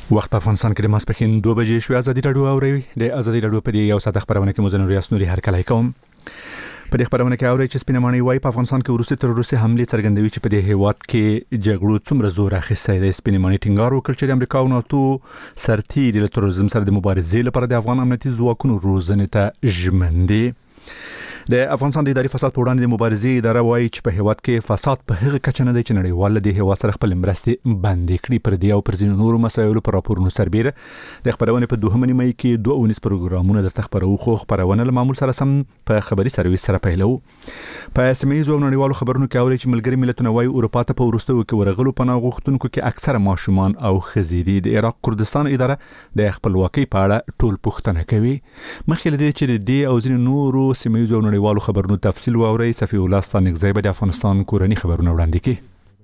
وخت په افغانستان کې د ماسپښین 2 بجې شو. ازادي راډیو اوري د ازادي راډیو په یو ساعت خبرونه کې مزن ریاست نوري هر کله کوم په دې خبرونه کې اوري چې سپینمانی وای په افغانستان کې وروسته تروریستي حمله څرګندوي چې په دې هیواد کې جګړو څومره زور اخیستی دی. سپینمانی ټینګار وکړ چې امریکا او ناتو سرتیري له تروریزم سره د مبارزې لپاره د افغان امنیتي ځواکونو روزنې ته ژمن دي. د افغانستان د اداري فساد په وړاندې د مبارزې اداره وایي چې په هیواد کې فساد په هغه کچه نه دی چې نړیوال د هیواد سره خپل مرستې بندې کړي. پر دې او پر ځینو نورو مسایلو پر راپورونو سربیره د خبرونه په 2 مې کې 2 پروګرامونه د خبرو خو خبرونه له معمول سره سم په خبري سرویس سره پیلو. په سیمه‌ییزو او نړیوالو خبرونو کې اوري چې ملګری ملتونه وایي اروپا ته په ورستو کې ورغلو پناه غوښتونکو کې اکثره ماشومان او ښځې دي. د عراق کردستان اداره د خپلواکۍ په اړه ټول پوښتنه کوي. مخکې له دې چې د دې او ځینو نورو سیمه‌ییزو او نړیوالو خبرونو تفصیل واوري صفی الله ستانکزی به د افغانستان کورنی خبرونه وړاندې کړي.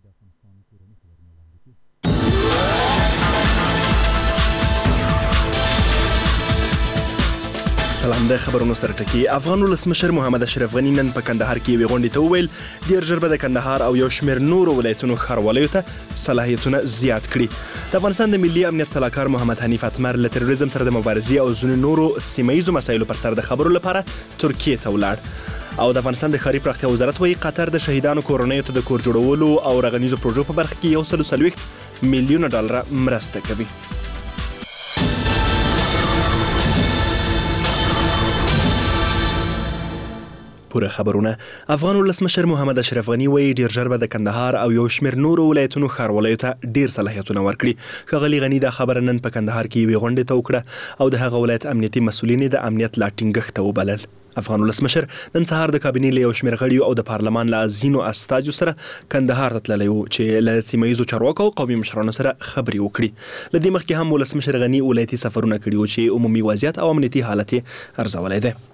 سلام د خبرونو سره ټکی. افغان ولسمشر محمد اشرف غنی نن په کندهار کې یو غونډه ته ویل ډیر ژر به د کندهار او یو شمېر نورو ولایتونو ښاروالۍ ته صلاحیتونه زیات کړي. د افغانستان د ملي امنیت صلاحکار محمد حنیف اتمر له تروریزم سره د مبارزې او ځینو نورو سیمه‌ییزو مسایلو پر سر د خبرو لپاره ترکیه ته ولاړ. او د افغانستان د ښاري پراختیا وزارت وایي قطر د شهیدانو کورنیو ته د کور جوړولو او رغنیزو پروژو په برخه کې 140 میلیون ډالر مرسته کوي. پوره خبرونه. افغان ولسمشر محمد اشرف غنی وایي ډیر ژر به د کندهار او یو شمېر نورو ولایتونو ښاروالۍ ته ډیر صلاحیتونه ورکړي. ښاغلي غنی دا خبره نن په کندهار کې یوې غونډې ته وکړه او د هغه ولایت امنیتي مسؤلین د امنیت لا ټینګښت ته وبلل. افغان ولسمشر نن سهار د کابینې له یو شمېر غړیو او د پارلمان له ځینو استازو سره کندهار ته تللی و چې له سیمه‌ییزو چارواکو او قومي مشرانو سره خبرې وکړي. له دې مخکې هم ولسمشر غنی ولایتي سفرونه کړي وو چې عمومي وضعیت او امنیتي حالت یې ارزولی دی.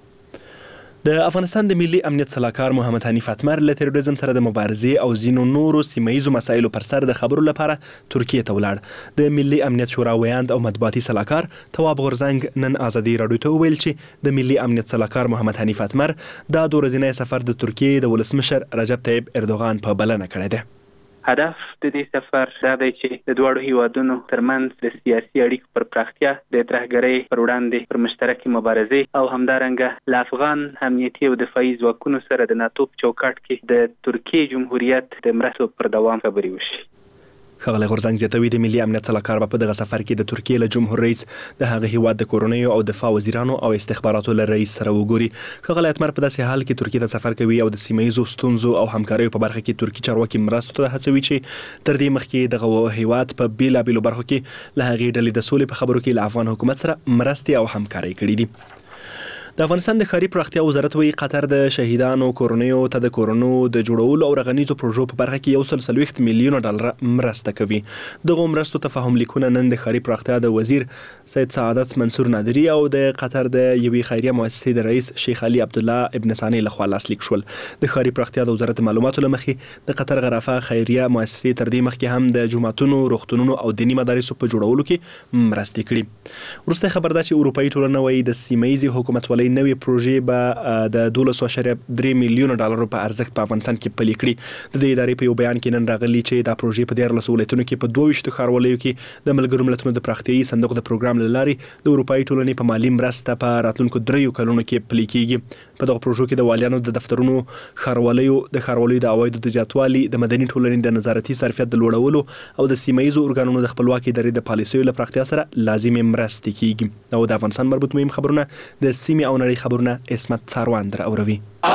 د افغانستان د ملي امنیت صلاحکار محمد حنیف اتمر له تروریزم سره د مبارزې او ځینو نورو سیمه‌ییزو مسایلو پر سر د خبرو لپاره ترکیه ته ولاړ. د ملي امنیت شورا ویاند او مطبوعاتي صلاحکار تواب غورزنګ نن ازادي راډیو ته وویل چې د ملي امنیت صلاحکار محمد حنیف اتمر دا 2 ورځنی سفر د ترکیه د ولسمشر رجب طیب اردوغان په بلنه کړی دی. هدف د دې سفر دا دی چې د دواړو هیوادونو ترمنځ د سیاسي اړیکو پر پراختیا، د ترهګرۍ پر وړاندې پر مشترکې مبارزې او همدارنګه له افغان امنیتي او دفاعي ځواکونو سره د ناتو په چوکاټ کې د ترکیې جمهوریت د مرستو پر دوام خبرې وشي. ښاغلی غورزنګ زیاتوي د ملي امنیت صلاحکار په دغه سفر کې د ترکیې له جمهور رئیس د هغه هیواد د کورنیو او دفاع وزیرانو او استخباراتو له رئیس سره وګوري. ښاغلی اتمر په داسې حال کې ترکیې ته سفر کوي او د سیمه‌ییزو ستونزو او همکاریو په برخه کې ترکي چارواکي مرستو ته هڅوي چې تر دې مخکې دغه هیواد په بیلابیلو برخو کې له هغې ډلې د سولې په خبرو کې له افغان حکومت سره مرستې او همکارۍ کړي دي. د افغانستان د ښاري پراختیا وزارت وایي قطر د شهیدانو کورنیو ته د کورونو د جوړولو او رغنیزو پروژو په برخه کې 140 میلیون ډالر مرسته کوي. دغه مرستو تفاهم لیکونه نن د ښاري پراختیا د وزیر سید سعادت منصور نادری او د قطر د یوې خیریه مؤسسې د رئیس شیخ علي عبدالله ابن ثاني لخوا لاسلیک شول. د ښاري پراختیا د وزارت معلوماتو له مخې د قطر غرفه خیریه مؤسسې تر دې مخکې هم د جوماتونو، روغتونونو او دیني مدارسو په جوړولو کې مرستې کړي. وروسته خبر ده چې اروپایي ټولنه وایي د سیمه‌ییزې حکومتولۍ نوې پروژې به د 12.3 میلیون ډالرو په ارزښت په افغانستان کې پلي کړي. د دې ادارې په یو بیان کې نن راغلي چې دا پروژې په 14 ولایتونو کې په 22 ښارولیو کې د ملګرو ملتونو د پراختیایي صندوق د پروګرام له لارې د اروپایي ټولنې په مالي مرسته په راتلونکو 3 کلونو کې پلي کېږي. په دغه پروژو کې د والیانو د دفترونو، ښارولیو د عوایدو د زیاتوالي، د مدني ټولنې د نظارتي ظرفیت د لوړولو او د سیمه‌ییزو ارګانونو د خپلواکۍ ادارې د پالیسیو له پراختیا سره لازمې مرستې کېږي. او د افغانستان مربوط مهم خبرونه د سیمې او نړۍ خبرونه اسمت څاروان در اوروي.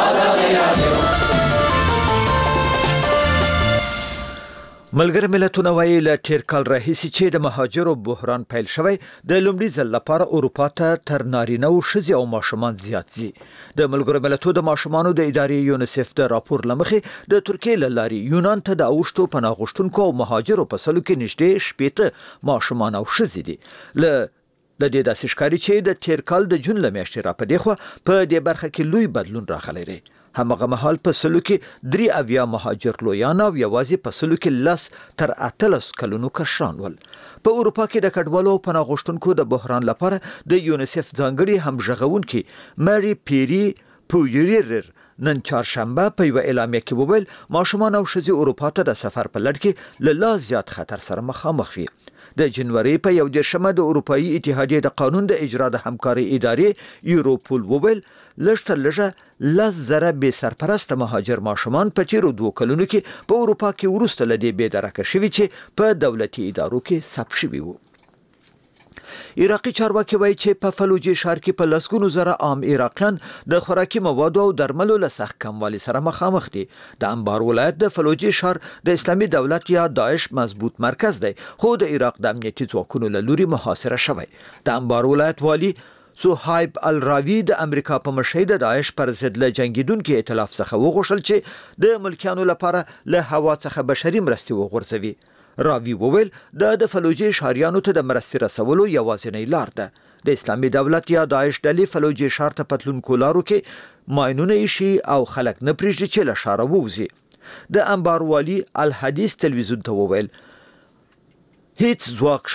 ملګر ملتونه وایي له تیر کال راهیسې چې د مهاجرو بحران پیل شوی د لومړي ځل لپاره اروپا ته تر نارینه او ښځې او ماشومان زیات ځي. د ملګرو ملتونو د ماشومانو د ادارې یونیسف د راپور له مخې د ترکیې له لارې یونان ته د اوښتو پناه غوښتونکو او مهاجرو په سلو کې نږدې 80 ماشومان او ښځې دي. د دې داسې ښکاري چې د تیر کال د جون له میاشتې را پدې خوا په دې برخه کې لوی بدلون راغلی دی. همغه مهال په سلو کې 3 مهاجر لویان او یوازې په سلو کې 10 تر 18 کلونو کشران ول. په اروپا کې د کډوالو او پناه غوښتونکو د بحران لپاره د یونیسف ځانګړي همغږونکي ماري پیری پویریر نن چهارشنبه په یو اعلامیه کې وویل ماشومان او ښځې اروپا ته د سفر په لړ کې له لا زیات خطر سره مخامخ وي. د جنوري په 11 د اروپאי اتحادیې د قانون د اجرا د همکاري ادارې یوروپول وویل لږ تر لږه 10,000 بې سرپرسته مهاجر ماشومان په تیرو 2 کلونو کې په اروپا کې وروسته له دې بې درکه شوي چې په دولتي ادارو کې ثبت شوي وو. عراقي چارواکي وایي چې په فلوجي ښار کې په لسګونو زره عام عراقیان د خوراکي موادو او درملو له سخت کموالي سره مخامخ دي. د انبار ولایت د فلوجي ښار د اسلامي دولت یا داعش مضبوط مرکز دی خو د عراق د امنیتي ځواکونو له لوري محاصره شوی. د انبار ولایت والی صهیب الراوی د امریکا په مشهد د داعش پر ضد له جنگیدونکو ائتلاف څخه وغوښتل چې د ملکیانو لپاره له هوا څخه بشري مرستې وغورځوي. راوی وویل د فلوجي ښاریانو ته د مرستې رسولو یوازینۍ لار ده. د اسلامي دولت یا داعش ډلې فلوجي ښار ته پتلونکو لارو کې ماینونه ایشي او خلک نه پرېږدي چې له ښاره ووځي. د انبار والي الحدیث تلویزیون ته وویل هیڅ ځواک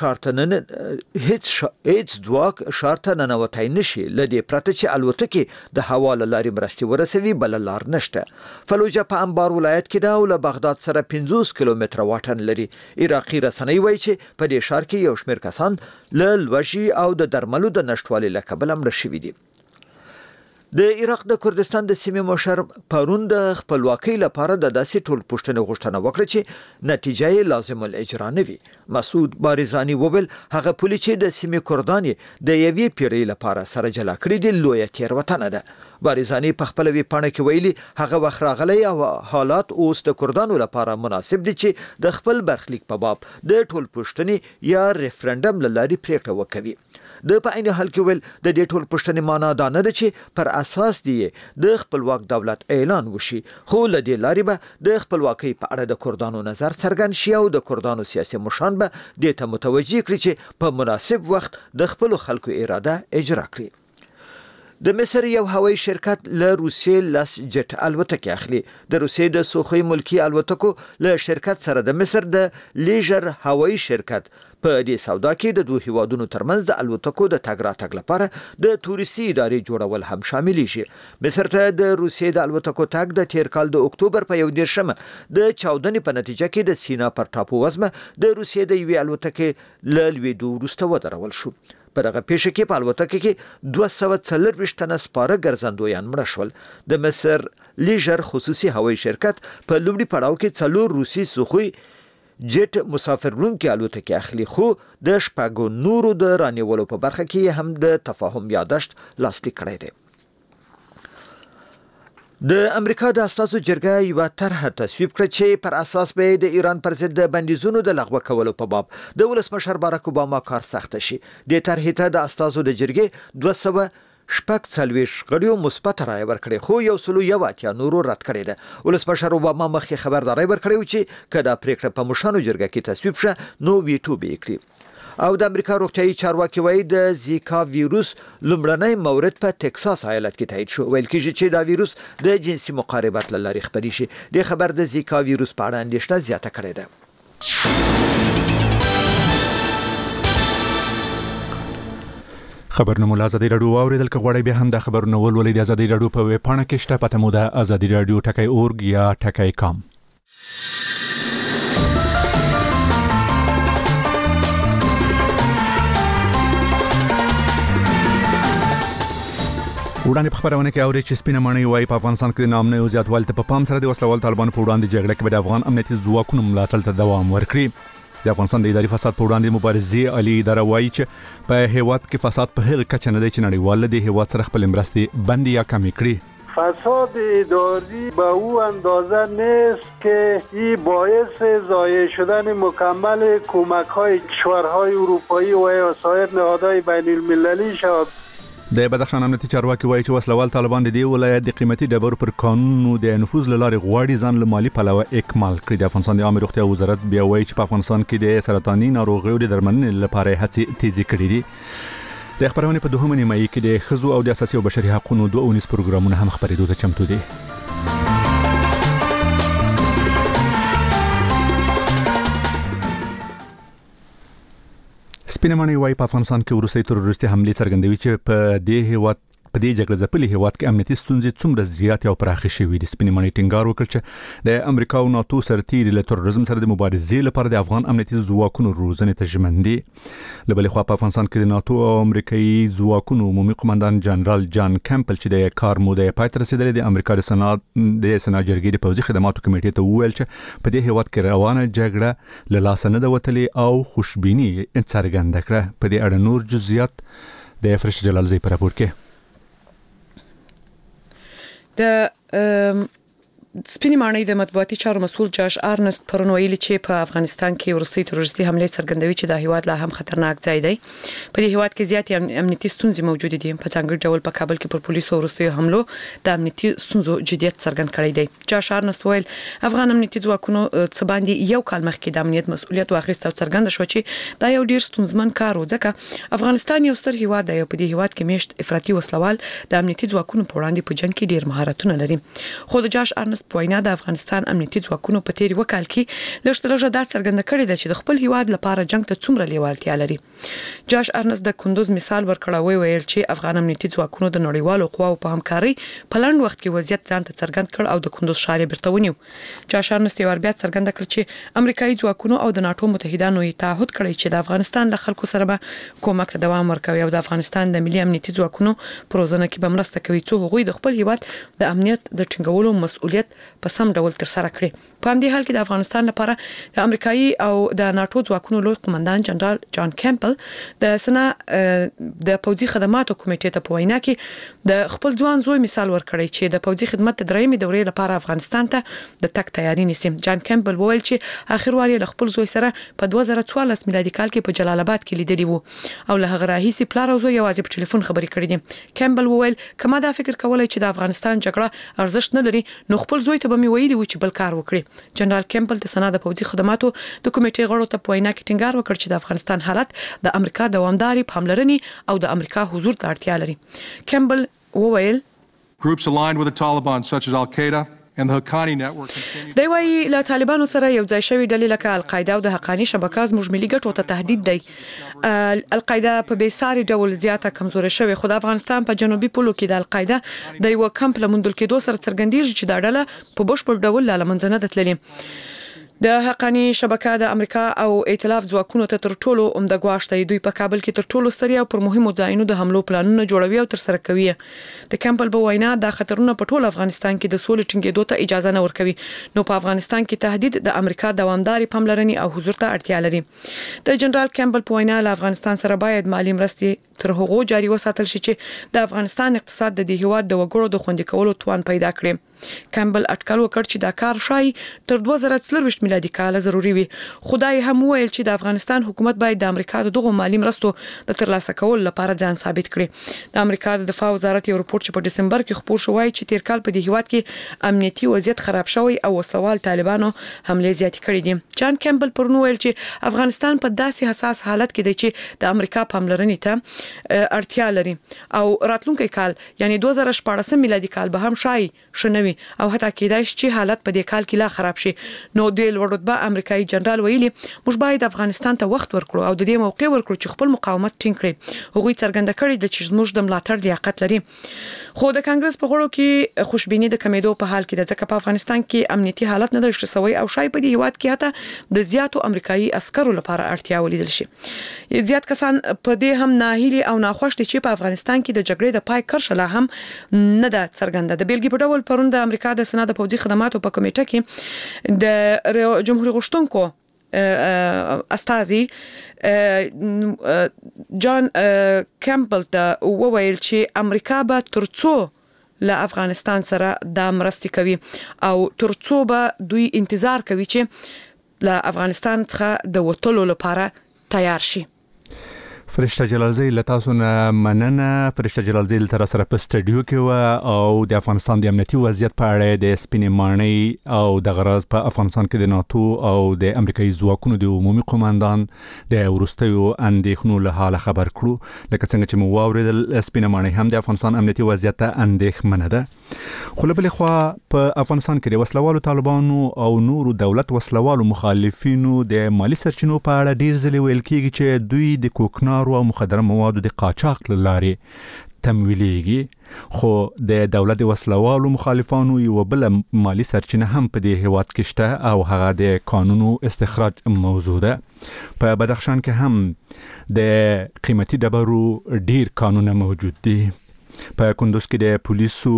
شارته ننوتای نشي لدې پرته چې الوتکې د هوا له لارې مرستې ورسوي بل لار نشته. فلوجه په انبار ولایت کې ده او له بغداد سره 50 کیلومتره واټن لري. عراقي رسنۍ وایي چې په دې ښار کې یو شمېر کسان له لوږې او د درملو د نشټوالي له کبله مړه شوي دي. د عراق د کردستان د سیمې مشر پرون د خپلواکۍ لپاره د داسې ټول پوښتنې غوښتنه وکړه چې نتیجه یې لازم الاجرا نه وي. مسعود بارزانی وویل هغه پولې چې د سیمې کردانې د یوې پیړۍ لپاره سره جلا کړې دي لویه تېروتنه ده. بارزانی په خپل ویبپاڼه کې ویلي هغه وخت راغلی او حالات اوس د کردانو لپاره مناسب دي چې د خپل برخلیک په باب د ټول پوښتنې یا ریفرندم له لارې پریکړه وکړي. د په عین حال کې ویل د دې ټول پوښتنې معنا دا نه ده چې پر اساس دی د خپلواک دولت اعلان وشي خو له دې لارې به د خپلواکۍ په اړه د کردانو نظر څرګند شي او د کردانو سیاسي مشران به دې ته متوجه کړي چې په مناسب وخت د خپل خلکو اراده اجرا کړي. د مصر یو هوایي شرکت له روسیې لس جټ الوتکې اخلي. د روسیې د سوخوي ملکی الوتکو له شرکت سره د مصر د لیژر هوایي شرکت په دې سودا کې د دوه هیوادونو ترمنځ د الوتکو د تګ راتګ لپاره د توريستي ادارې جوړول هم شامل شي. مصر ته د روسیې د الوتکو تګ د تیر کال د اکتوبر په 11 د چاودنې په نتیجه کې د سینا پر ټاپو وزمه د روسیې د یوې الوتکې له لوېدو وروسته ودرول شو. په دغه پیښه کې په الوتکه کې 240 تنه سپاره ګرځندویان مړه شول. د مصر لیژر خصوصي هوایي شرکت په لومړي پړاو کې 4 روسي سوخوي جټ مسافر وړونکي الوتکې اخلي خو د شپږو نورو د رانیولو په برخه کې هم د تفاهم یادښت لاسلیک کړی دی. د امریکا د استازو جرګه یو طرحه تصویب کړه چې پر اساس به د ایران پر ضد د بندیزونو د لغوه کولو په باب د ولسمشر باراک اوباما کار سخت شي. د طرحې ته د استازو د جرګې 240 غړیو مثبت رائے ورکړي خو 181 نورو رد کړي ده. ولسمشر اوباما مخکې خبرداري ورکړي چې کله پریکړه په مشانو جرګه کې تصویب شه نو ویټو به کړي. او د امریکا روغتیايي چارواکي وایي د زیکا ویروس لومړنی مورد په ټکساس ایالت کې تایید شو. ویل کېږي چې دا ویروس د جنسي مقاربت له لارې خپرې شي. د خبر د زیکا ویروس په اړه اندېښنه زیاته کړې ده. خبرونه مول ازادي رادیو اوریدل کغوړی به هم د خبرونه ولولې د ازادي رادیو په ویب پاڼه کې شته. پته مو د ازادي رادیو ټکی.org یا ټکی.com. وړاندې په خبرونه کې اوري چې سپینه ماڼۍ وايي په افغانستان کې د نامنو زیاتوالي ته په پام سره د وسلوال طالبانو په وړاندې جګړه کې د افغان امنیتي ځواکونو ملاتړ ته دوام ورکړي. د افغانستان د اداري فساد په وړاندې مبارزې علي اداره وايي چې په هیواد کې فساد په هغه کچه نه دی چې نړیوال د هیواد سره خپل مرستې بندي یا کمې کړي. فساد اداری به او اندازه نیست که این باعث ضایع شدن مکمل کمک‌های کشورهای اروپایی و یا سایر نهادهای بین المللی شود. د بدخشان امنیتي چارواکي وایي چې وسلوال طالبان د دې ولایت د قیمتي ډبرو پر قانونو د نفوذ لاره غواړي ځان له مالی پلوه اکمال کړي. د افغانستان د عامه روغتیا وزارت بیا وایي چې په افغانستان کې د سرطاني ناروغیو د درملنې لپاره هڅې تیزی کړې دي. د خبرونه په دوهمه نیمایي کې د ښځو او د اساسي او بشري حقوقو 2 پروګرامونه هم خبرېدو ته چمتو دي. سپینه ماڼۍ وايي په افغانستان کې وروستۍ تروریستي حملې څرګندوي چې په دې هیواد په دې جګړه ځپلي هیواد کې امنیتي ستونزې څومره زیاتې او پراخې شوې دي. سپینې ماڼۍ ټینګار وکړ چې د امریکا او ناتو سرتیري له تروریزم سره د مبارزې لپاره د افغان امنیتي ځواکونو روزنې ته ژمن دي. له بلې خوا په افغانستان کې د ناتو او امریکایي ځواکونو عمومي قومندان جنرال جان کمپل چې د کار موده پای ته رسیدلې د امریکا د سنا جرګې د پوځي خدماتو کمیټې ته وویل چې په دې هیواد کې روانه جګړه له لاسه نه ده وتلې او خوشبیني څرګنده کړه. په دې اړه نور جزئیات د فرشته جلالزی په راپور کې. د سپینې ماڼۍ د مطبوعاتي چارو مسؤل جاش ارنست پرون ویلي چې په افغانستان کې وروستي تروریستي حمله څرګندوي چې د هیواد لا هم خطرناک ځای دی. په دې هیواد کې زیاتې امنیتي ستونزې موجود دي. په ځانګړي ډول په کابل کې پر پولیسو وروستي حملو د امنیتي ستونزو جديت څرګند کړی دی. جاش ارنست ویل افغان امنیتي ځواکونو څه باندې یو کال مخکې د امنیت مسؤلیت واخیست او څرګند شو چې دا یو ډیر ستونزمن کار و ځکه افغانستان یو ستر هیواد دی او په دې هیواد کې میشت افراطي وسلوال د امنیتي ځواکونو په وړاندې په جنگ کې ډیر مهارتونه لري. خو د جاش ارنست په وینا د افغانستان امنیتي ځواکونو په تیر وکال کې لږ دا څرګنده کړې ده چې د خپل هیواد لپاره جنگ ته څومره لیوالتیا لري. جاش ارنست د کندوز مثال ورکړی ویل چې افغان امنیتي ځواکونو د نړیوالو قواو په همکاري په لنډ وخت کې وضعیت ځان ته څرګند کړ او د کندوز ښار بیرته ونیو. جاش ارنست یو بیا څرګنده کړ چې امریکایي ځواکونو او د ناتو متحدانو یې تعهد کړی چې د افغانستان له خلکو سره به کومک ته دوام ورکوي او د افغانستان د ملي امنیتي ځواکونو پروژه کې به مرسته کوي څو هغوی د خپل هیواد د امنیت د ټینګولو مسؤلیت په سم ډول تر سره کړي. په همدې حال کې د افغانستان لپاره د امریکایي او د ناتو ځواکونو لوی قومندان جنرال جان کمپل د سنا د پوځي خدماتو کمیټې ته په وینا کې د خپل ځوان زوی مثال ورکړی چې د پوځي خدمت د درېمې دورې لپاره افغانستان ته د تک تیاری نیسي. جان کمپل وویل چې اخر واري له خپل زوی سره په 2014 میلادي کال کې په جلال آباد کې لیدلی وو او له هغه راهیسي پلار او زوی یوازې په ټلیفون خبرې کړې دي. کمپل وویل کما دا فکر کولای چې د افغانستان جګړه ارزښت نه لري نو خپل زوی ته به مې ویلي و چې بل کار وکړي. جنرال کمپل د سنا د پوځي خدماتو د کمیټې غړو ته په وینا کې ټینګار وکړ چې د افغانستان حالت د امریکا دوامداري پاملرنې او د امریکا حضور ته اړتیا لري. کمپل وویل Groups aligned with the Taliban such as Al-Qaeda and the Haqqani network continue. دی وايي له طالبانو سره یو ځای شوی ډلې لکه القاعده او د حقانی شبکه زموږ ملي ګټو ته تهدید دی. القاعده په بیساري ډول زیاته کمزوري شوی خو د افغانستان په جنوبي پولو کې د القاعده د یو کمپ لمندل کېدو سره څرګندېږي چې دا ډله په بشپړ ډول له منځه نه تللې. د حقانی شبکه د امریکا او ائتلاف ځواکونو ته تر ټولو عمده ګواښ دی. دوی په کابل کې تر ټولو ستر او پر مهمو ځایونو د حملو پلانونه جوړوي او تر سره کوي. د کمپل په وینا د خطرونو په ټول افغانستان کې د سولې ټینګېدو ته اجازه نه ورکوي نو په افغانستان کې تهدید د امریکا دوامداري پاملرنې او حضور ته اړتیا لري. د جنرال کمپل په وینا له افغانستان سره باید مالی مرستې تر هغو جاري وساتل شي چې د افغانستان اقتصاد د دې هیواد د وګړو د خوندي کولو توان پیدا کړي. کمبل اټکل وکړ چې دا کار شای تر 2024 میلادي کال ضروری وي. خدای هم ویل چې د افغانستان حکومت باید د امریکا دغه مالی مرستو د ترلاسه کولو لپاره ځان ثابت کړي. د امریکا د دفاع وزارت یو رپورت چې په دسمبر کې خپور شوی چې تیر کال په دې هیواد کې امنیتي وضعیت خراب شوی او وسوال طالبانو حمله زیاتې کړې دي. جان کمبل پرون ویل چې افغانستان په داسې حساس حالت کې دی چې د امریکا پاملرنې ته اړتیا لري او راتلونکي کال یعنی 2014 میلادي کال به هم شای شنوي او حتی کېدای شي چې حالت په دې کال کې لا خراب شي. نو د لوړ رتبه امریکایي جنرال ویلي موږ باید افغانستان ته وخت ورکړو او د دې موقع ورکړو چې خپل مقاومت ټینګ کړي. هغوی څرګنده کړي چې موږ د ملاتړ لیاقت لري. خو د کانګرس په غړو کې خوشبیني د کمیدو په حال کې د ځکه په افغانستان کې امنیتي حالت نه درښت شوی او شای په دې هیواد کې حتی د زیاتو امریکایي عسکرو لپاره اړتیا ولیدل شي. زیات کسان په دې هم ناهیلي او ناخوښ دي چې په افغانستان کې د جګړې د پای کرښه لا هم نه ده څرګنده. د بیلګې په ډول پرون د امریکا د سنا د پوځي خدماتو په کمیټه کې د جمهوریت غوښتونکو استازي جان کمپل ته وویل چې امریکا به ترڅو له افغانستان سره د مرستې کوي او ترڅو به دوی انتظار کوي چې له افغانستان څخه د وټولو لپاره تیار شي. فرشته جلالزی له تاسو نه مننه. فرشته جلالزی تر سره په سټډیو کې و او د افغانستان د امنیتي وضعیت په اړه د سپینې ماڼۍ او د غرض په افغانستان کې د ناتو او د امریکایي ځواکونو د عمومي قومندان د وروستیو اندېښنو له حاله خبر کړو. لکه څنګه چې مو واورېدل سپینې ماڼۍ هم د افغانستان امنیتي وضعیت ته اندېښمنه ده. خو له بلې خوا په افغانستان کې د وسلوالو طالبانو او نورو دولت وسلوالو مخالفینو د مالی سرچینو په اړه ډیر ځلې ویل کېږي چې دوی د کوکنارو او مخدره موادو د قاچاق لارې تمویلېږي. خو د دولت وسلوالو مخالفانو یو بل مالی سرچینه هم په دې هیواد کې شته او هغه د قانونو استخراج موضوع ده. په بدخشان کې هم د قیمتي ډبرو ډیر قانون موجود دي. په کندوز کې د پولیسو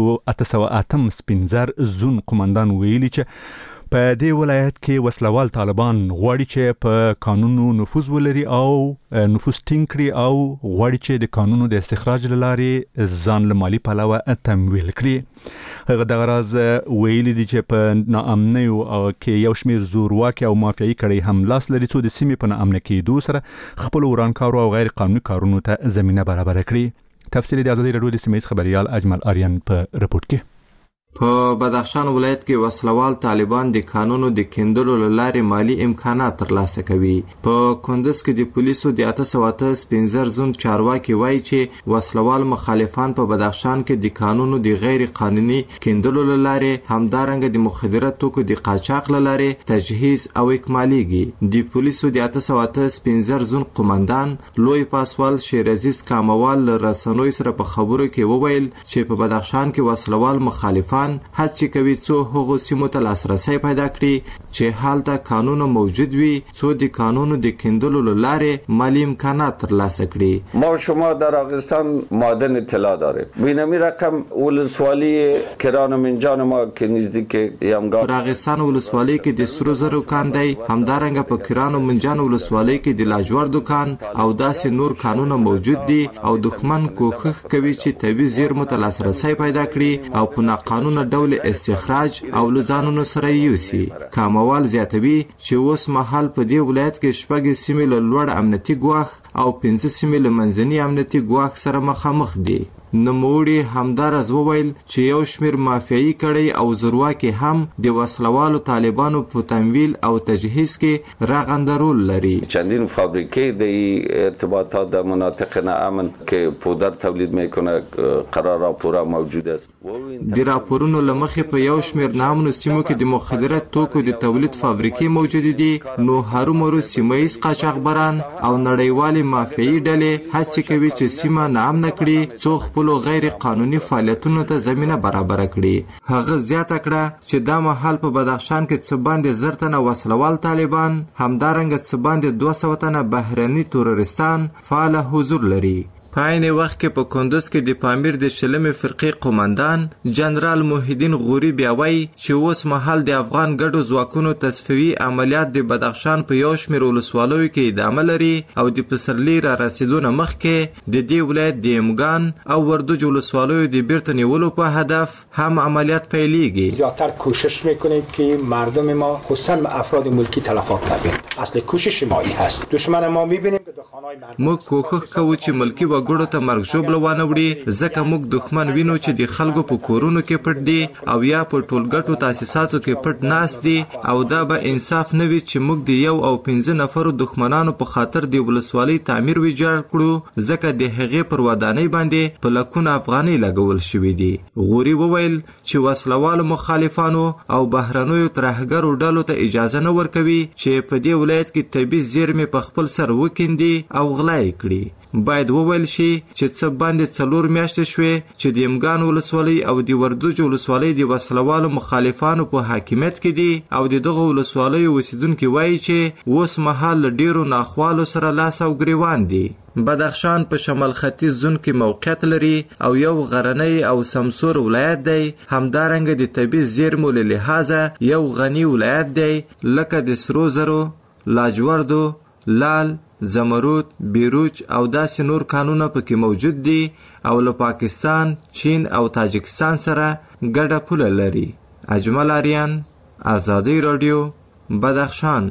808 سپینزر زون قومندان ویلي چې په دې ولایت کې وسلوال طالبان غواړي چې په قانونو نفوذ ولري او نفوذ ټینګ کړي او غواړي چې د قانونو د استخراج لارې ځان له مالي پلوه تمویل کړي. هغه د غرض ویلي دي چې په ناامنۍ کې یو شمیر زورواکي او مافیایي کړي هم لاس لري چې د سیمې په ناامنۍ کېدو سره خپل ورانکارو او غیر قانوني کارونو ته زمينه برابر کړي. تفصیل د ازادي رادیو د سیمې خبريال اجمل آریان په رپورت کې. په بدخشان ولایت کې وسلوال طالبان د قانونو د کیندلو لارې مالی امکانات ترلاسه کوي. په کندوز کې د پولیسو د 808 سپینزر زون چارواکي وایي چې وسلوال مخالفان په بدخشان کې د قانونو د غیر قانوني کیندلو لارې همدارنګه د مخدره توکو د قاچاق لارې تجهیز او اکمالیږي. د پولیسو د 808 سپینزر زون قومندان لوی پاسوال شیرعزیز کاموال رسنوي سره په خبرو کې وویل چې په بدخشان کې وسلوال مخالفان هڅه کوي څو هغو سیمو ته لاسرسي پیدا کړي چې حالته قانون موجود وي، څو د قانونو د کیندلو لارې مالی امکانات ترلاسه کړي. ما شما در راغستان معدن طلا داریم. بینمی رقم ولسوالی کران منجان ما که نزدیک یمگان راغستان ولسوالی کې د سرو زرو کان دی، همدارنګه په کران منجان ولسوالی کې د لاجور دکان او داسې نور کانونه موجود دي او دښمن کوښښ کوي چې طبي زیرمو ته لاسرسي پیدا کړي او په ناقانونه ډول استخراج او لزانونو سره یوسي. کاموال زیاتوي چې اوس مهال په دې ولایت کې شپږ سیمې له لوړ امنیتي ګواښ او 15 سیمې له منځني امنیتي ګواښ سره مخامخ دي. نوموړي همدارز وویل چې یو شمیر مافیایي کړي او زورواکي هم د وسلوالو طالبانو په تمویل او تجهیز کې رغنده رول لري. چندین فابریکه د ارتباطات در مناطق ناامن که پودر تولید میکنه قرار پورا موجود است. د راپورونو لمخې په یو شمیر نامنو سیمو کې د مخدره توکو د تولید فابریکې موجود دي، نو هرومرو سیمایي قاچاقبران او نړیوالې مافیایي ډلې هڅه کوي چې سیمه ناامنه کړي څو خپل غیر قانوني فعالیتونو ته زمينه برابر کړي. هغه زیاته کړه چې دا مهال په بدخشان کې څه باندې زرتنه وسلوال طالبان همدارنګه څه باندې 200 تنه بهرني تورستان فعال حضور لري. په عین وخت کې په کندوز کې د پامیر د شلمې فرقې قومندان جنرال محیدین غوري بیا وایي چې اوس مهال د افغان ګډو ځواکونو تصفیوي عملیات د بدخشان په یو شمېر ولسوالیو کې ادامه لري او د پسرلي را رسیدو نه مخکې د دې ولایت د امګان او وردوج ولسوالیو د بیرته نیولو په هدف هم عملیات پیلېږي. زیاتر کوشش میکنیم که مردم ما خصوصا افراد ملکی تلفات نبینیم. اصل کوشش ما این هست. دشمن ما میبینیم که دخانهای مردم موږ کوښښ کوو چې ملکی وګړو ته مرګ ژوبله وانه وړي، ځکه موږ دښمن وینو چې د خلکو په کورونو کې پټ دي او یا په ټولګټو تاسیساتو کې پټ ناست دي او دا به انصاف نه وي چې موږ د 1 او 15 نفرو دښمنانو په خاطر د ولسوالۍ تعمیر ویجاړ کړو، ځکه د هغې پر ودانۍ باندې په لکونه افغانۍ لګول شوي دي. غوري وویل چې وسلوالو مخالفانو او بهرنیو ترهګرو ډلو ته اجازه نه ورکوي چې په دې ولایت کې طبي زیرمې په خپل سر وکیندي او غلا یې کړي. باید وویل شي چې څه باندې 4 میاشتې شوې چې د امګان ولسوالۍ او د وردوج ولسوالۍ د وسلوالو مخالفانو په حاکمیت کې دي او د دغه ولسوالیو اوسیدونکي وایي چې اوس مهال له ډیرو ناخوالو سره لاس او ګریوان دي. بدخشان په شمال ختیځ زون کې موقعیت لري او یو غرنی او سمسور ولایت دی، همدارنګه د طبي زیرمو له لحاظه یو غنی ولایت دی، لکه د سرو زرو، لاجوردو، لال، زمرود، بیروج او داسې نور کانونه پکې موجود دي او له پاکستان، چین او تاجکستان سره ګډه پوله لري. اجمل آریان، ازادي رادیو، بدخشان.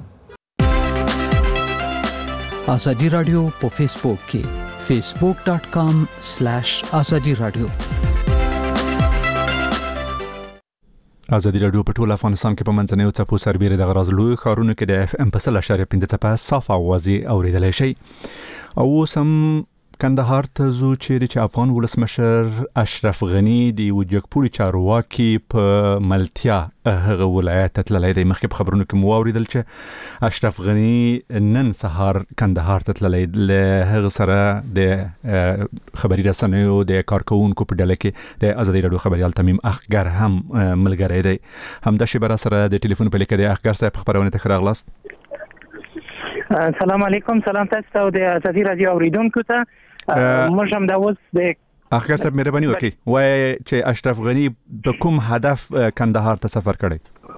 ازادي رادیو په فیسبوک کې facebook.com/azadi radio. ازادي رادیو په ټول افغانستان کې په منځنیو څپو سربېره د غرض لوی ښارونو کې د FM 100.5 صاف اوازې اوریدلای شي. او اوس هم کندهار ته زو چې افغان ولسمشر اشرف غنی د وجګپوري چارواکي په ملتیا هغه ولایت ته تللی دی. مخکې په خبرونو کې مو واوریدل چې اشرف غنی نن سهار کندهار ته تللی له هغه سره د خبري رسنیو د کارکونکو په ډله کې د ازادي رادیو خبريال تمیم اخګر هم ملګری دی. همدا شی بر سره د ټلیفون په لیکه د اخګر صاحب خبرونه ته راغلاست. سلام علیکم، سلام تاسو ته د ازادي رادیو اوریدونکو ته. موږ هم دا اوس د اخګر صاحب مهرباني وکړئ وای چې اشرف غنی په کوم هدف کندهار ته سفر کړی؟